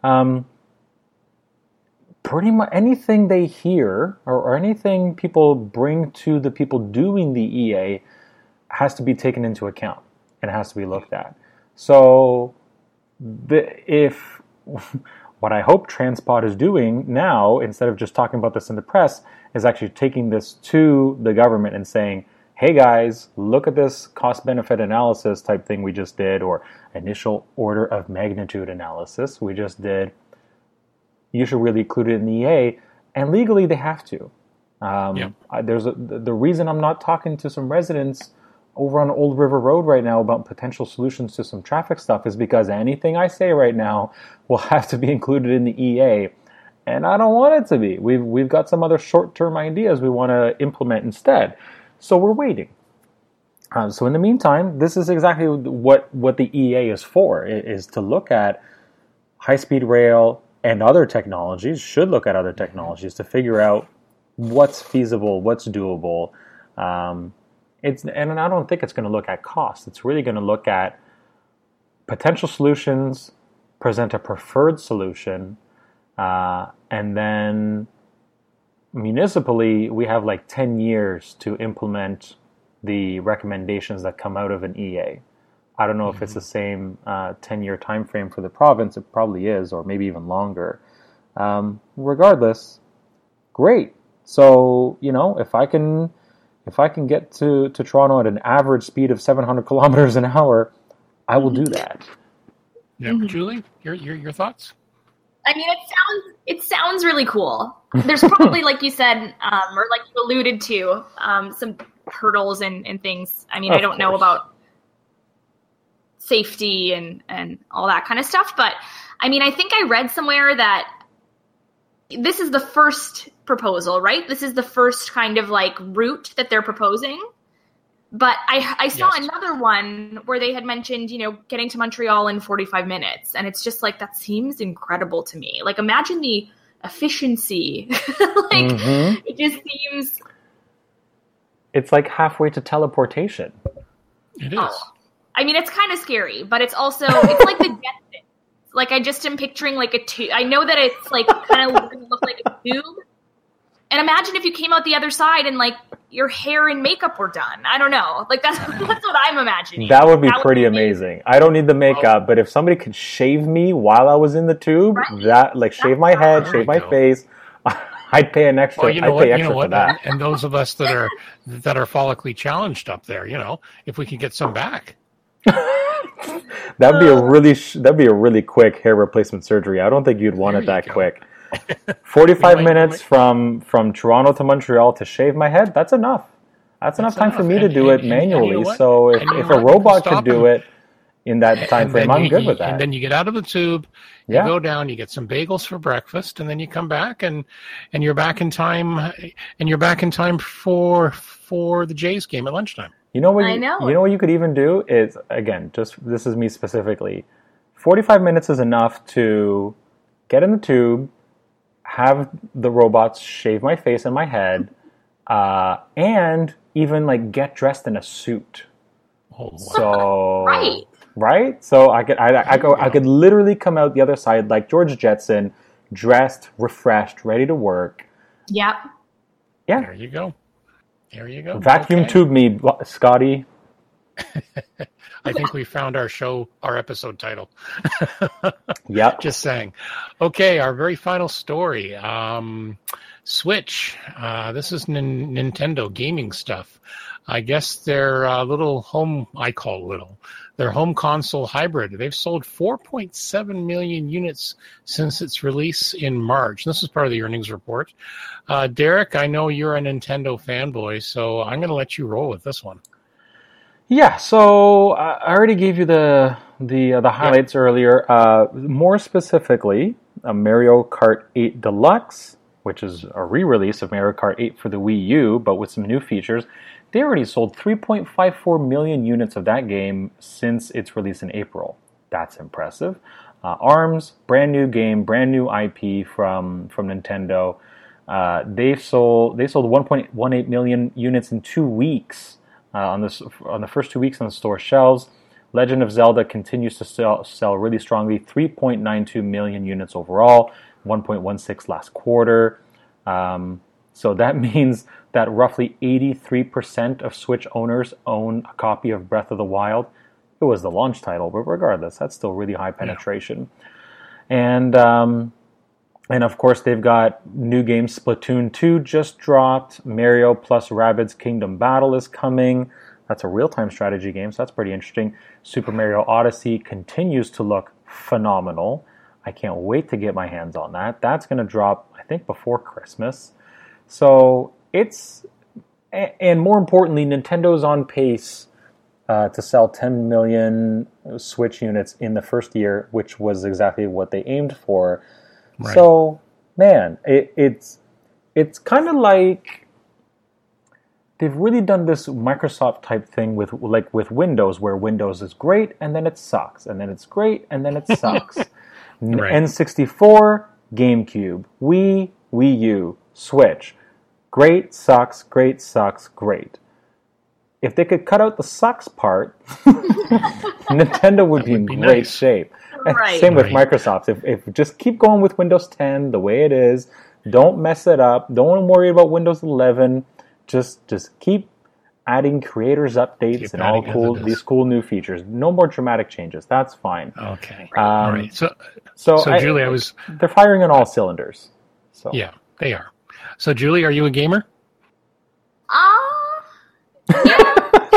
pretty much anything they hear or anything people bring to the people doing the EA has to be taken into account and has to be looked at. So what I hope Transpod is doing now, instead of just talking about this in the press, is actually taking this to the government and saying, hey guys, look at this cost-benefit analysis type thing we just did, or initial order of magnitude analysis we just did. You should really include it in the EA, and legally they have to. The reason I'm not talking to some residents over on Old River Road right now about potential solutions to some traffic stuff is because anything I say right now will have to be included in the EA, and I don't want it to be. We've got some other short-term ideas we want to implement instead, so we're waiting. So in the meantime, this is exactly what the EA is for, is to look at high-speed rail and other technologies, should look at other technologies to figure out what's feasible, what's doable. And I don't think it's going to look at cost. It's really going to look at potential solutions, present a preferred solution, and then municipally, we have like 10 years to implement the recommendations that come out of an EA. I don't know if it's the same 10-year time frame for the province. It probably is, or maybe even longer. Regardless, great. So, if I can get to Toronto at an average speed of 700 kilometers an hour, I will do that. Yeah, Julie, your thoughts? I mean, it sounds really cool. There's probably, like you said, or like you alluded to, some hurdles and things. I mean, I don't know about safety and all that kind of stuff, but I mean, I think I read somewhere that this is the first proposal, right? This is the first kind of like route that they're proposing. But I saw another one where they had mentioned, getting to Montreal in 45 minutes. And it's just like, that seems incredible to me. Like, imagine the efficiency. It just seems. It's like halfway to teleportation. It is. I mean, it's kind of scary, but it's also, it's like the Jetsons. Like, I just am picturing like a tube. I know that it's like kind of going to look like a tube. And imagine if you came out the other side and like your hair and makeup were done. I don't know. Like that's what I'm imagining. That would be pretty amazing. I don't need the makeup, but if somebody could shave me while I was in the tube, shave my head, shave my face, I'd pay an extra. Well, I'd pay extra for that. And those of us that are follically challenged up there, if we can get some back. That'd be a really quick hair replacement surgery. I don't think you'd want it that quick. 45 minutes from Toronto to Montreal to shave my head, that's enough. That's enough time for me to do it manually. So if a robot could do it in that time frame, I'm good with that. And then you get out of the tube, you go down, you get some bagels for breakfast, and then you come back and you're back in time for the Jays game at lunchtime. You know what you could even do is, again, just this is me specifically, 45 minutes is enough to get in the tube, have the robots shave my face and my head, and even like get dressed in a suit. Oh, wow. So right? So I could literally come out the other side like George Jetson, dressed, refreshed, ready to work. Yep. Yeah. There you go. Vacuum tube me, Scotty. I think we found our episode title. Yep. Just saying. Okay, our very final story. Switch. This is Nintendo gaming stuff. I guess their their home console hybrid. They've sold 4.7 million units since its release in March. This is part of the earnings report. Derek, I know you're a Nintendo fanboy, so I'm going to let you roll with this one. Yeah, so I already gave you the highlights earlier. More specifically, Mario Kart 8 Deluxe, which is a re-release of Mario Kart 8 for the Wii U, but with some new features. They already sold 3.54 million units of that game since its release in April. That's impressive. ARMS, brand new game, brand new IP from Nintendo. They sold 1.18 million units in 2 weeks on the first 2 weeks on the store shelves. Legend of Zelda continues to sell really strongly, 3.92 million units overall, 1.16 last quarter. So that means that roughly 83% of Switch owners own a copy of Breath of the Wild. It was the launch title, but regardless, that's still really high penetration. Yeah. And of course, they've got new games. Splatoon 2 just dropped. Mario plus Rabbids Kingdom Battle is coming. That's a real-time strategy game, so that's pretty interesting. Super Mario Odyssey continues to look phenomenal. I can't wait to get my hands on that. That's going to drop, I think, before Christmas. So and more importantly, Nintendo's on pace to sell 10 million Switch units in the first year, which was exactly what they aimed for. Right. So, man, it's kind of like they've really done this Microsoft type thing with Windows, where Windows is great and then it sucks, and then it's great and then it sucks. Right. N64, GameCube, Wii U, Switch. Great, sucks, great, sucks, great. If they could cut out the sucks part, Nintendo would be in great shape. Right. Same with Microsoft. If just keep going with Windows 10 the way it is, don't mess it up. Don't worry about Windows 11. Just keep adding creators updates and all these cool new features. No more dramatic changes. That's fine. Okay. All right. So Julie, they're firing on all cylinders. So yeah, they are. So, Julie, are you a gamer? Yeah.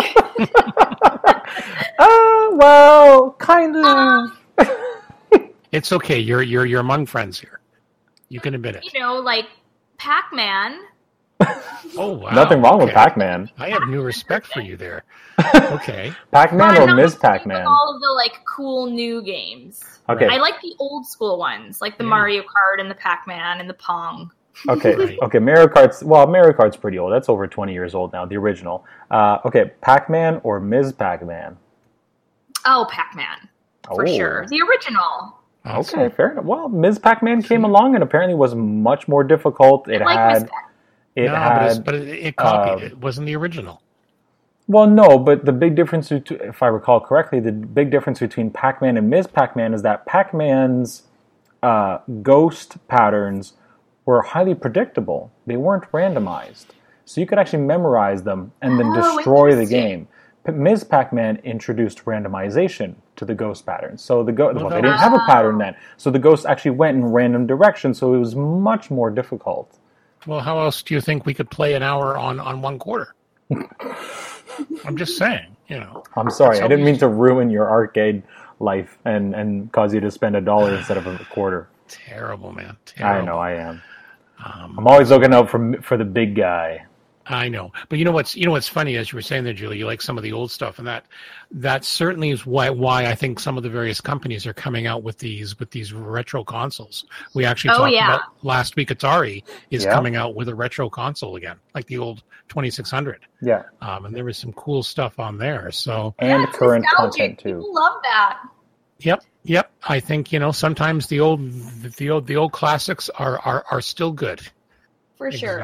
Well, kind of. It's okay. You're among friends here. You can admit it. Like Pac-Man. Oh, wow. Nothing wrong with Pac-Man. I have new respect for you there. Okay. Pac-Man or Ms. Pac-Man? All of the cool new games. Okay. I like the old school ones, like the Mario Kart and the Pac-Man and the Pong. Okay, right. Okay. Mario Kart's pretty old. That's over 20 years old now, the original. Okay, Pac-Man or Ms. Pac-Man? Oh, Pac-Man. For sure. The original. Okay, fair enough. Well, Ms. Pac-Man came along and apparently was much more difficult. It copied it. It wasn't the original. Well, no, but the big difference, if I recall correctly, the big difference between Pac-Man and Ms. Pac-Man is that Pac-Man's ghost patterns were highly predictable. They weren't randomized. So you could actually memorize them and then destroy the game. Ms. Pac-Man introduced randomization to the ghost patterns. So they didn't have a pattern then. So the ghosts actually went in random directions, so it was much more difficult. Well, how else do you think we could play an hour on one quarter? I'm just saying, I'm sorry, I didn't mean to ruin your arcade life and cause you to spend $1 instead of a quarter. Terrible, man. Terrible. I know, I am. I'm always looking out for the big guy. I know, but you know what's funny, as you were saying there, Julie, you like some of the old stuff, and that certainly is why I think some of the various companies are coming out with these retro consoles. We actually talked about last week. Atari is coming out with a retro console again, like the old 2600. Yeah, and there was some cool stuff on there. So and current content too. People love that. Yep. I think sometimes the old classics are still good. For sure.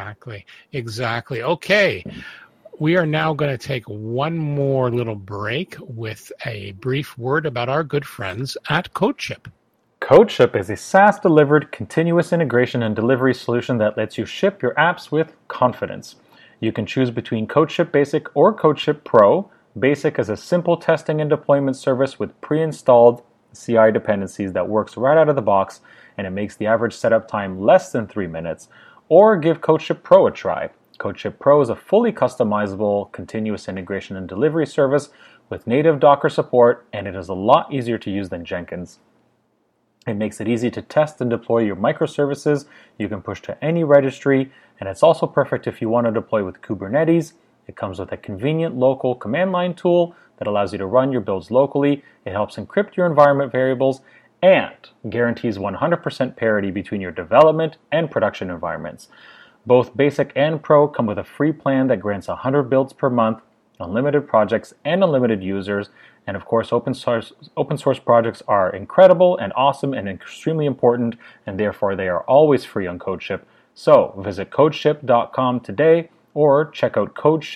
Exactly. Okay. We are now going to take one more little break with a brief word about our good friends at CodeShip. CodeShip is a SaaS-delivered continuous integration and delivery solution that lets you ship your apps with confidence. You can choose between CodeShip Basic or CodeShip Pro. Basic is a simple testing and deployment service with pre-installed CI dependencies that works right out of the box, and it makes the average setup time less than 3 minutes. Or give CodeShip Pro a try. CodeShip Pro is a fully customizable continuous integration and delivery service with native Docker support, and it is a lot easier to use than Jenkins. It makes it easy to test and deploy your microservices. You can push to any registry, and it's also perfect if you want to deploy with Kubernetes. It comes with a convenient local command line tool that allows you to run your builds locally. It helps encrypt your environment variables and guarantees 100% parity between your development and production environments. Both Basic and Pro come with a free plan that grants 100 builds per month, unlimited projects, and unlimited users. And of course, open source projects are incredible and awesome and extremely important, and therefore they are always free on CodeShip. So visit codeship.com today or check out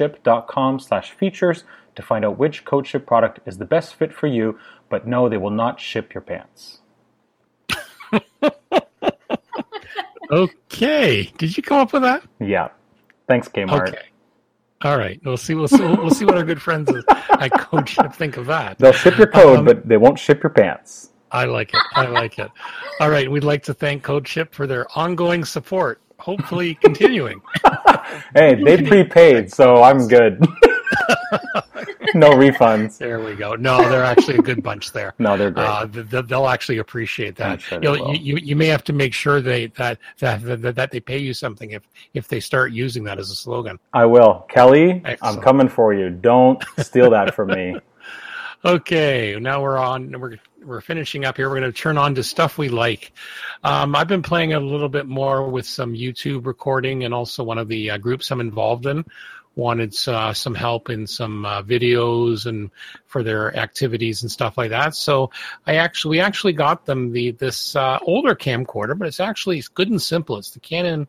codeship.com/features to find out which CodeShip product is the best fit for you, but no, they will not ship your pants. Okay. Did you come up with that? Yeah. Thanks, Kmart. Okay. All right. We'll see what our good friends at CodeShip think of that. They'll ship your code, but they won't ship your pants. I like it. All right. We'd like to thank CodeShip for their ongoing support, hopefully continuing. Hey, they prepaid, so I'm good. No refunds. There we go. No, they're actually a good bunch there. No, they're great. They'll actually appreciate that. Sure you may have to make sure that they pay you something if they start using that as a slogan. I will. Kelly, Excellent. I'm coming for you. Don't steal that from me. Okay, now we're finishing up here. We're going to turn on to stuff we like. I've been playing a little bit more with some YouTube recording, and also one of the groups I'm involved in wanted some help in some videos and for their activities and stuff like that. So we actually got them this older camcorder, but it's good and simple. It's the Canon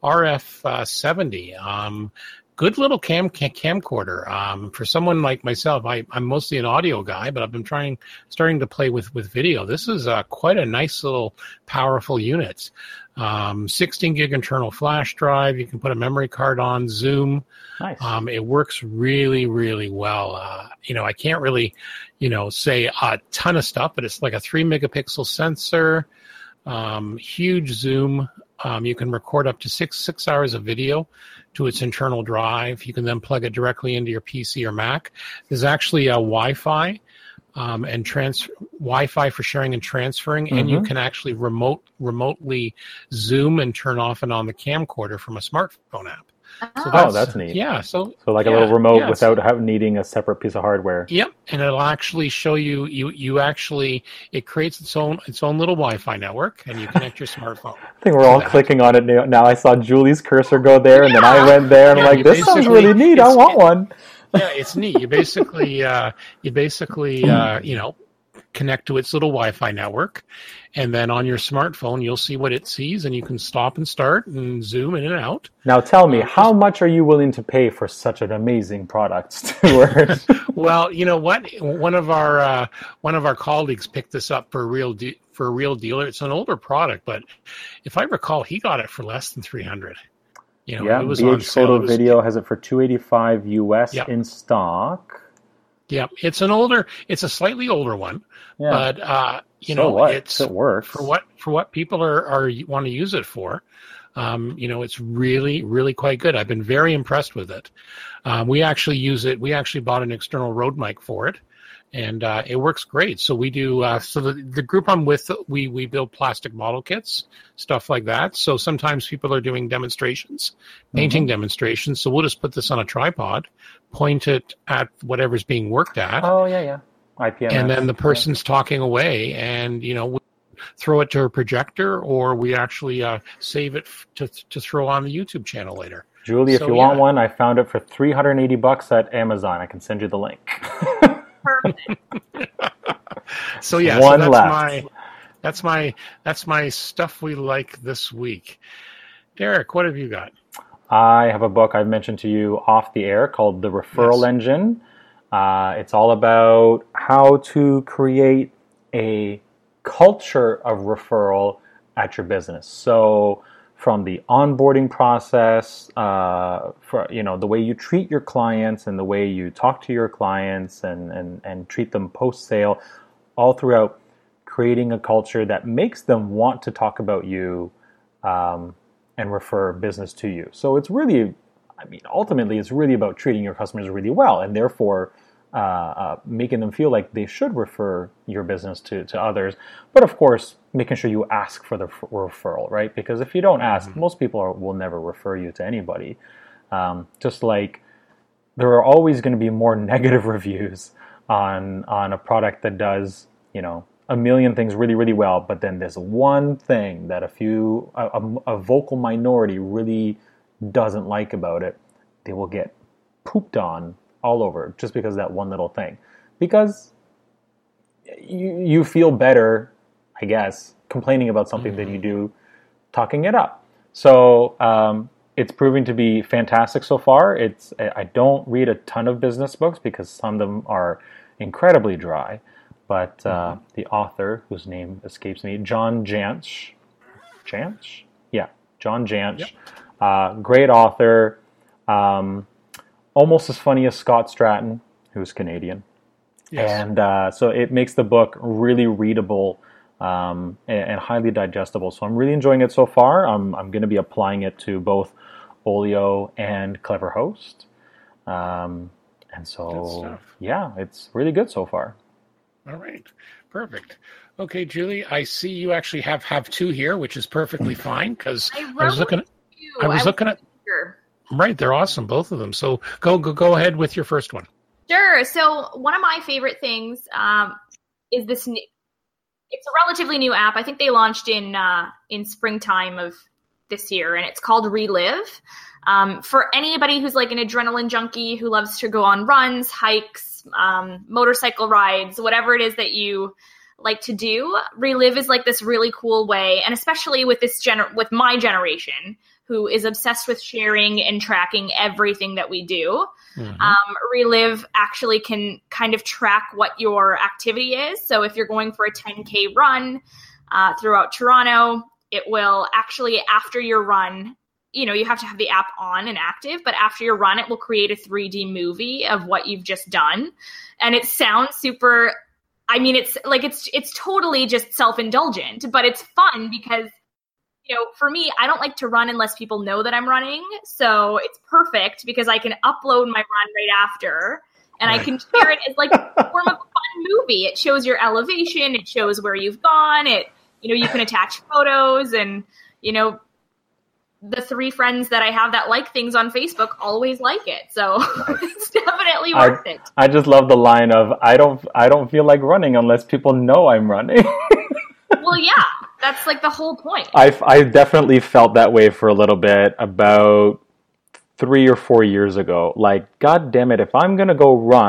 RF70. Good little camcorder. For someone like myself, I'm mostly an audio guy, but I've been starting to play with video. This is quite a nice little powerful unit. 16 gig internal flash drive. You can put a memory card on. Zoom. Nice. It works really, really well. I can't really, say a ton of stuff, but it's like a 3 megapixel sensor. Huge zoom. You can record up to six hours of video to its internal drive. You can then plug it directly into your PC or Mac. There's actually a Wi-Fi and Wi-Fi for sharing and transferring, and you can actually remotely zoom and turn off and on the camcorder from a smartphone app. So that's neat. Yeah, so like a little remote without needing a separate piece of hardware. Yep, and it'll actually show you. It creates its own little Wi-Fi network, and you connect your smartphone. I think we're all clicking on it now. I saw Julie's cursor go there, and then I went there, and I'm like, this sounds really neat. I want one. Yeah, it's neat. You basically connect to its little Wi-Fi network, and then on your smartphone, you'll see what it sees, and you can stop and start and zoom in and out. Now tell me, how much are you willing to pay for such an amazing product, Stuart? Well, you know what? One of our colleagues picked this up for a real dealer. It's an older product, but if I recall, he got it for less than $300. You know, yeah, it was BH on sale. Photo Video has it for $285 US Yep. in stock. Yeah, it's a slightly older one, Yeah. but you So know, what? it's It works. for what people are want to use it for. You know, it's really, really quite good. I've been very impressed with it. We actually use it. We actually bought an external Rode mic for it, and it works great. So we do. So the group I'm with, we build plastic model kits, stuff like that. So sometimes people are doing demonstrations, painting demonstrations. So we'll just put this on a tripod, point it at whatever's being worked at. Oh, yeah. IPMS. And then the person's talking away, and you know, we throw it to a projector, or we actually save it to throw on the YouTube channel later. Julie, if So, you want one, I found it for $380 at Amazon. I can send you the link. Perfect. So yeah, One so left. that's my stuff we like this week. Derek, what have you got? I have a book I've mentioned to you off the air called The Referral Yes. Engine. It's all about how to create a culture of referral at your business. So from the onboarding process, for the way you treat your clients and the way you talk to your clients and treat them post-sale, all throughout creating a culture that makes them want to talk about you and refer business to you. So it's really, ultimately, it's really about treating your customers really well, and therefore making them feel like they should refer your business to others. But of course, making sure you ask for the referral, right? Because if you don't ask, most people will never refer you to anybody. Just like there are always going to be more negative reviews on a product that does, a million things really, really well, but then there's one thing that a vocal minority really doesn't like about it. They will get pooped on all over just because of that one little thing. Because you feel better, I guess, complaining about something than you do talking it up. So it's proving to be fantastic so far. I don't read a ton of business books because some of them are incredibly dry. But the author, whose name escapes me, John Jantsch. Jantsch? Yeah, John Jantsch. Yep. Great author. Almost as funny as Scott Stratton, who's Canadian. Yes. And so it makes the book really readable and highly digestible. So I'm really enjoying it so far. I'm going to be applying it to both Olio and Cleverhost. And so, yeah, it's really good so far. All right. Perfect. Okay, Julie, I see you actually have two here, which is perfectly fine because I was looking at right, they're awesome, both of them. So go ahead with your first one. Sure. So one of my favorite things is this. It's a relatively new app. I think they launched in springtime of this year, and it's called Relive. For anybody who's like an adrenaline junkie who loves to go on runs, hikes, motorcycle rides, whatever it is that you like to do, Relive is like this really cool way, and especially with with my generation, who is obsessed with sharing and tracking everything that we do. Relive actually can kind of track what your activity is. So if you're going for a 10K run throughout Toronto, it will actually, after your run, you have to have the app on and active, but after your run, it will create a 3D movie of what you've just done. And it sounds super, it's totally just self-indulgent, but it's fun because, for me, I don't like to run unless people know that I'm running. So it's perfect because I can upload my run right after, and I can share it as like a form of a fun movie. It shows your elevation. It shows where you've gone. You can attach photos, and, the 3 friends that I have that like things on Facebook always like it. So it's definitely worth it. I just love the line of, I don't feel like running unless people know I'm running. Well, yeah, that's like the whole point. I definitely felt that way for a little bit about 3 or 4 years ago. Like, God damn it, if I'm going to go run,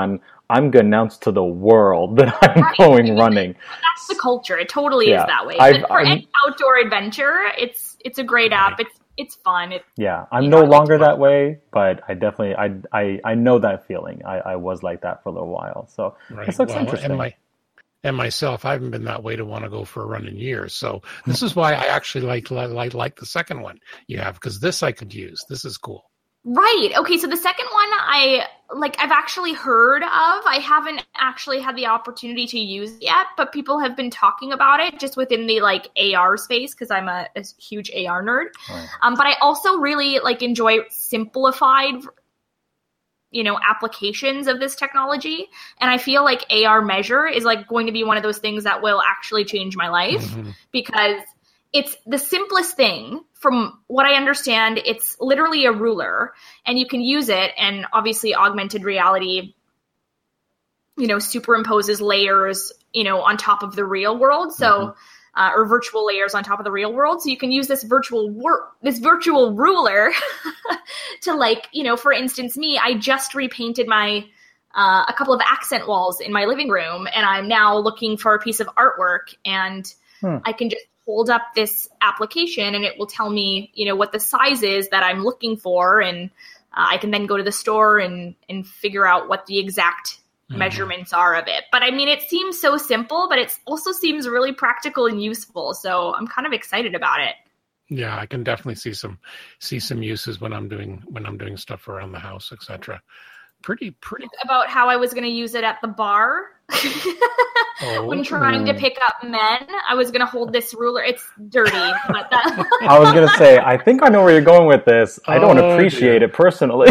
I'm going to announce to the world that I'm going running. That's the culture. It totally is that way. But for any outdoor adventure, it's a great app. It's fun. I'm no longer that way, but I definitely, I know that feeling. I was like that for a little while. So this looks interesting. And myself, I haven't been that way to want to go for a run in years. So this is why I actually like the second one you have, because this I could use. This is cool. Right. Okay. So the second one I've actually heard of. I haven't actually had the opportunity to use it yet, but people have been talking about it just within the AR space, because I'm a huge AR nerd. Right. But I also really enjoy simplified applications of this technology. And I feel like AR Measure is going to be one of those things that will actually change my life, because it's the simplest thing. From what I understand, it's literally a ruler, and you can use it, and obviously augmented reality, superimposes layers, on top of the real world. So, or virtual layers on top of the real world. So you can use this virtual ruler to for instance, I just repainted my a couple of accent walls in my living room, and I'm now looking for a piece of artwork, and I can just hold up this application and it will tell me, what the size is that I'm looking for. And I can then go to the store and figure out what the exact measurements are of it. But I mean, it seems so simple, but it also seems really practical and useful. So I'm kind of excited about it. Yeah, I can definitely see some uses when I'm doing stuff around the house, etc. Pretty about how I was going to use it at the bar. When trying to pick up men, I was going to hold this ruler. It's dirty, but I was going to say, I think I know where you're going with this. I don't appreciate it personally.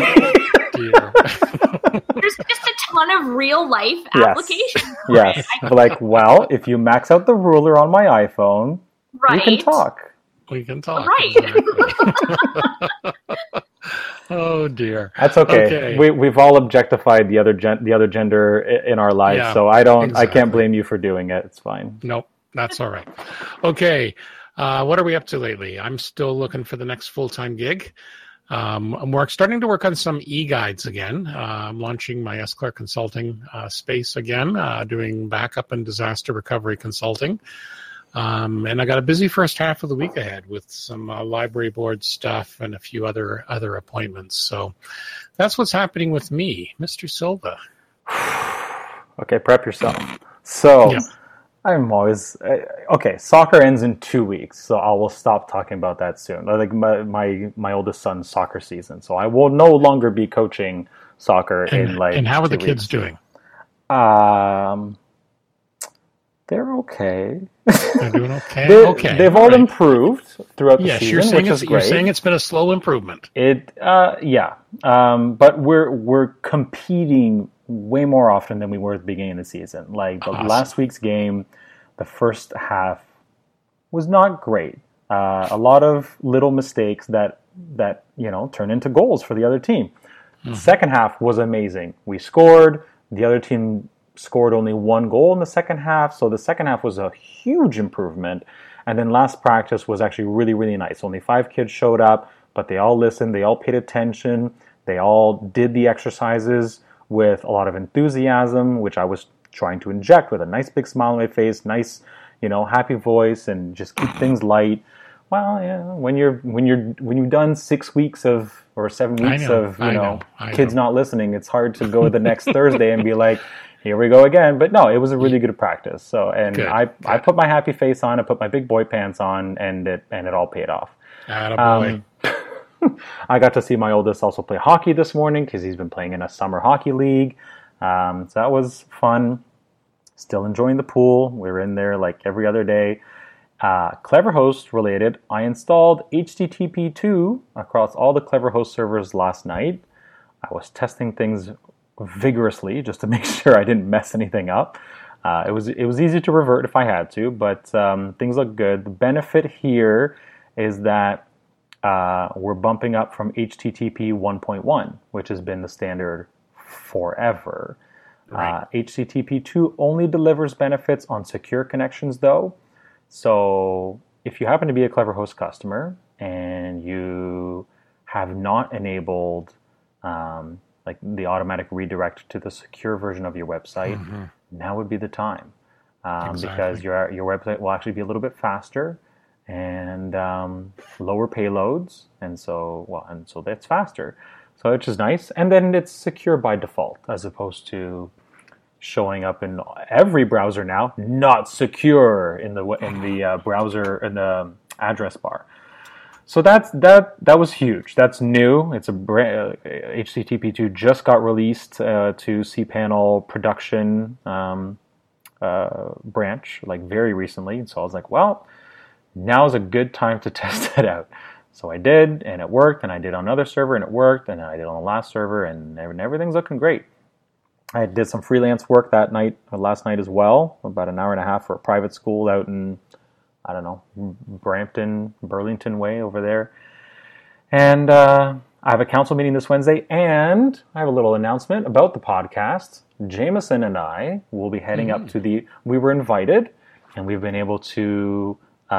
There's just a ton of real life applications. Yes. If you max out the ruler on my iPhone, we can talk. We can talk. Right. Exactly. Oh dear. That's okay. We've all objectified the other gender in our lives, so I can't blame you for doing it. It's fine. Nope, that's all right. Okay, what are we up to lately? I'm still looking for the next full-time gig. I'm starting to work on some e-guides again. I'm launching my S. Clark Consulting space again, doing backup and disaster recovery consulting. And I got a busy first half of the week ahead with some library board stuff and a few other appointments. So that's what's happening with me, Mr. Silva. Okay, prep yourself. So I'm always okay. Soccer ends in 2 weeks, so I will stop talking about that soon. My oldest son's soccer season, so I will no longer be coaching soccer in And how are the 2 kids weeks. doing? They're okay. They're doing okay. They've all improved throughout the season, which is great. You're saying it's been a slow improvement. But we're competing way more often than we were at the beginning of the season. Last week's game, the first half was not great. A lot of little mistakes that turn into goals for the other team. The second half was amazing. We scored. The other team scored only one goal in the second half, so the second half was a huge improvement. And then last practice was actually really, really nice. Only 5 kids showed up, but they all listened, they all paid attention, they all did the exercises with a lot of enthusiasm, which I was trying to inject with a nice big smile on my face, nice, happy voice, and just keep things light. Well, yeah, when you've done 6 weeks or 7 weeks of kids not listening, it's hard to go the next Thursday and be like, here we go again. But no, it was a really good practice. So, and good. I put my happy face on, I put my big boy pants on, and it all paid off. Attaboy. I got to see my oldest also play hockey this morning because he's been playing in a summer hockey league. So that was fun. Still enjoying the pool. We were in there like every other day. CleverHost related, I installed HTTP2 across all the CleverHost servers last night. I was testing things vigorously just to make sure I didn't mess anything up. It was easy to revert if I had to, but things look good. The benefit here is that we're bumping up from HTTP 1.1, which has been the standard forever. Right. HTTP 2 only delivers benefits on secure connections, though. So if you happen to be a CleverHost customer and you have not enabled like the automatic redirect to the secure version of your website, now would be the time. Because your website will actually be a little bit faster and lower payloads, and so that's faster. So it's just nice, and then it's secure by default as opposed to showing up in every browser now, not secure in the browser in the address bar. So that was huge. That's new. It's HTTP2 just got released to cPanel production branch like very recently, and so I was like, well, now is a good time to test it out. So I did, and it worked, and I did on another server, and it worked, and I did on the last server, and everything's looking great. I did some freelance work last night as well, about an hour and a half for a private school out in, I don't know, Brampton, Burlington way over there. And I have a council meeting this Wednesday, and I have a little announcement about the podcast. Jameson and I will be heading up to we were invited, and we've been able to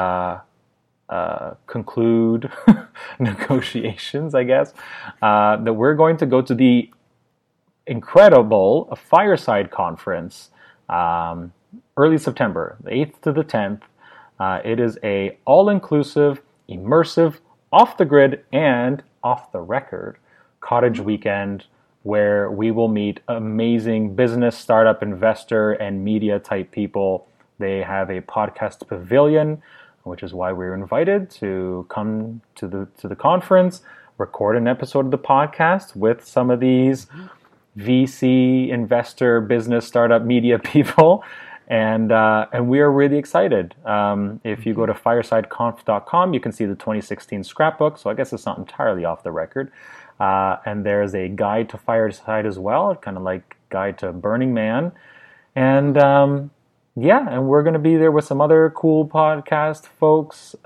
conclude negotiations, I guess, that we're going to go to the incredible Fireside Conference early September, the 8th to the 10th. It is a all-inclusive, immersive, off-the-grid and off-the-record cottage weekend where we will meet amazing business, startup, investor, and media type people. They have a podcast pavilion, which is why we were invited to come to the conference, record an episode of the podcast with some of these VC, investor, business, startup, media people, and we are really excited. If you go to firesideconf.com, you can see the 2016 scrapbook, so I guess it's not entirely off the record. And there's a guide to Fireside as well, kind of like guide to Burning Man. And and we're going to be there with some other cool podcast folks.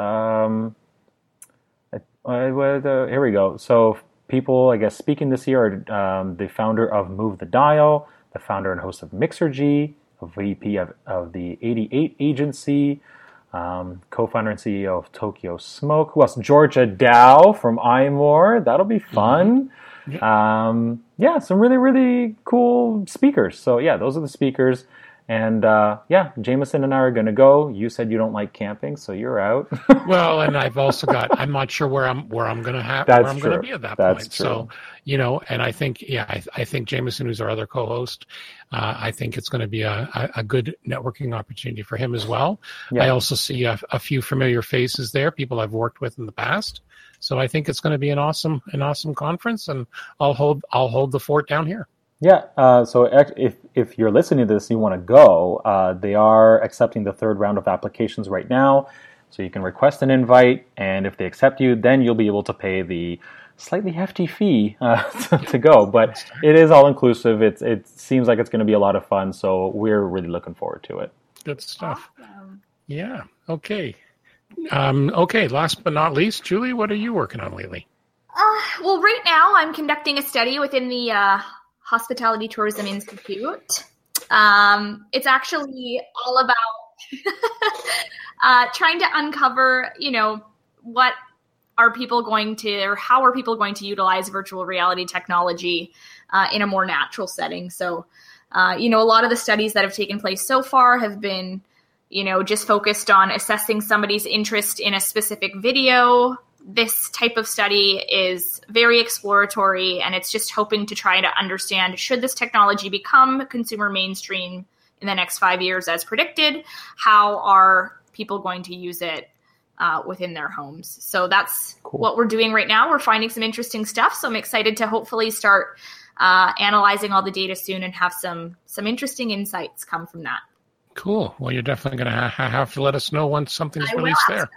Here we go. So people, I guess, speaking this year are the founder of Move the Dial, the founder and host of Mixergy, a VP of the 88 Agency, co-founder and CEO of Tokyo Smoke. Who else? Georgia Dow from iMore. That'll be fun. Some really, really cool speakers. So those are the speakers. And Jameson and I are going to go. You said you don't like camping, so you're out. Well, and I've also I'm not sure where I'm going to be at that point. True. So, and I think, I think Jameson, who's our other co-host, I think it's going to be a good networking opportunity for him as well. Yeah. I also see a few familiar faces there, people I've worked with in the past. So I think it's going to be an awesome conference, and I'll hold the fort down here. Yeah, so if you're listening to this and you want to go, they are accepting the third round of applications right now. So you can request an invite, and if they accept you, then you'll be able to pay the slightly hefty fee to go. But it is all-inclusive. It seems like it's going to be a lot of fun, so we're really looking forward to it. Good stuff. Awesome. Yeah, okay. Last but not least, Julie, what are you working on lately? Well, right now I'm conducting a study within the Hospitality Tourism Institute. It's actually all about trying to uncover, what are people going to, or how are people going to utilize virtual reality technology in a more natural setting. So, a lot of the studies that have taken place so far have been, just focused on assessing somebody's interest in a specific video. This type of study is very exploratory, and it's just hoping to try to understand, should this technology become consumer mainstream in the next 5 years as predicted, how are people going to use it within their homes? So that's cool. What we're doing right now. We're finding some interesting stuff, so I'm excited to hopefully start analyzing all the data soon and have some interesting insights come from that. Cool. Well, you're definitely going to have to let us know once something's released there.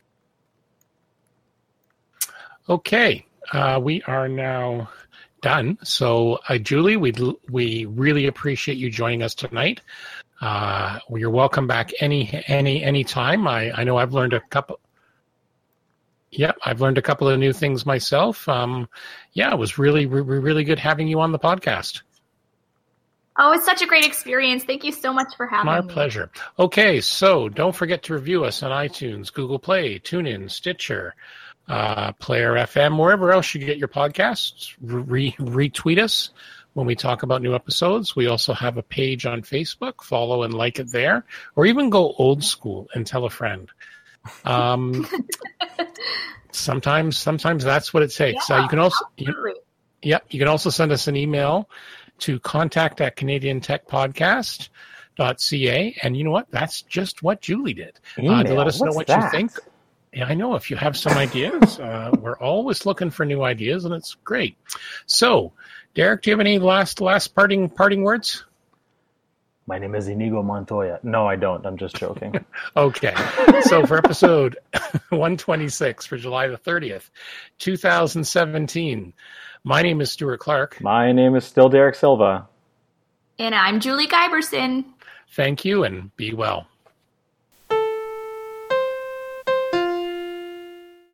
Okay, we are now done. So, Julie, we really appreciate you joining us tonight. You're welcome back any time. I know I've learned a couple. Yeah, I've learned a couple of new things myself. It was really good having you on the podcast. Oh, it's such a great experience. Thank you so much for having me. My pleasure. Okay, so don't forget to review us on iTunes, Google Play, TuneIn, Stitcher. Player FM, wherever else you get your podcasts. Retweet us when we talk about new episodes. We also have a page on Facebook. Follow and like it there, or even go old school and tell a friend. Sometimes that's what it takes. Yeah, you can also absolutely. you can also send us an email to contact@canadiantechpodcast.ca. And you know what? That's just what Julie did. To let us know what you think. Yeah, I know. If you have some ideas, we're always looking for new ideas, and it's great. So, Derek, do you have any last parting words? My name is Inigo Montoya. No, I don't. I'm just joking. Okay. So for episode 126 for July the 30th, 2017, my name is Stuart Clark. My name is still Derek Silva. And I'm Julie Giberson. Thank you, and be well.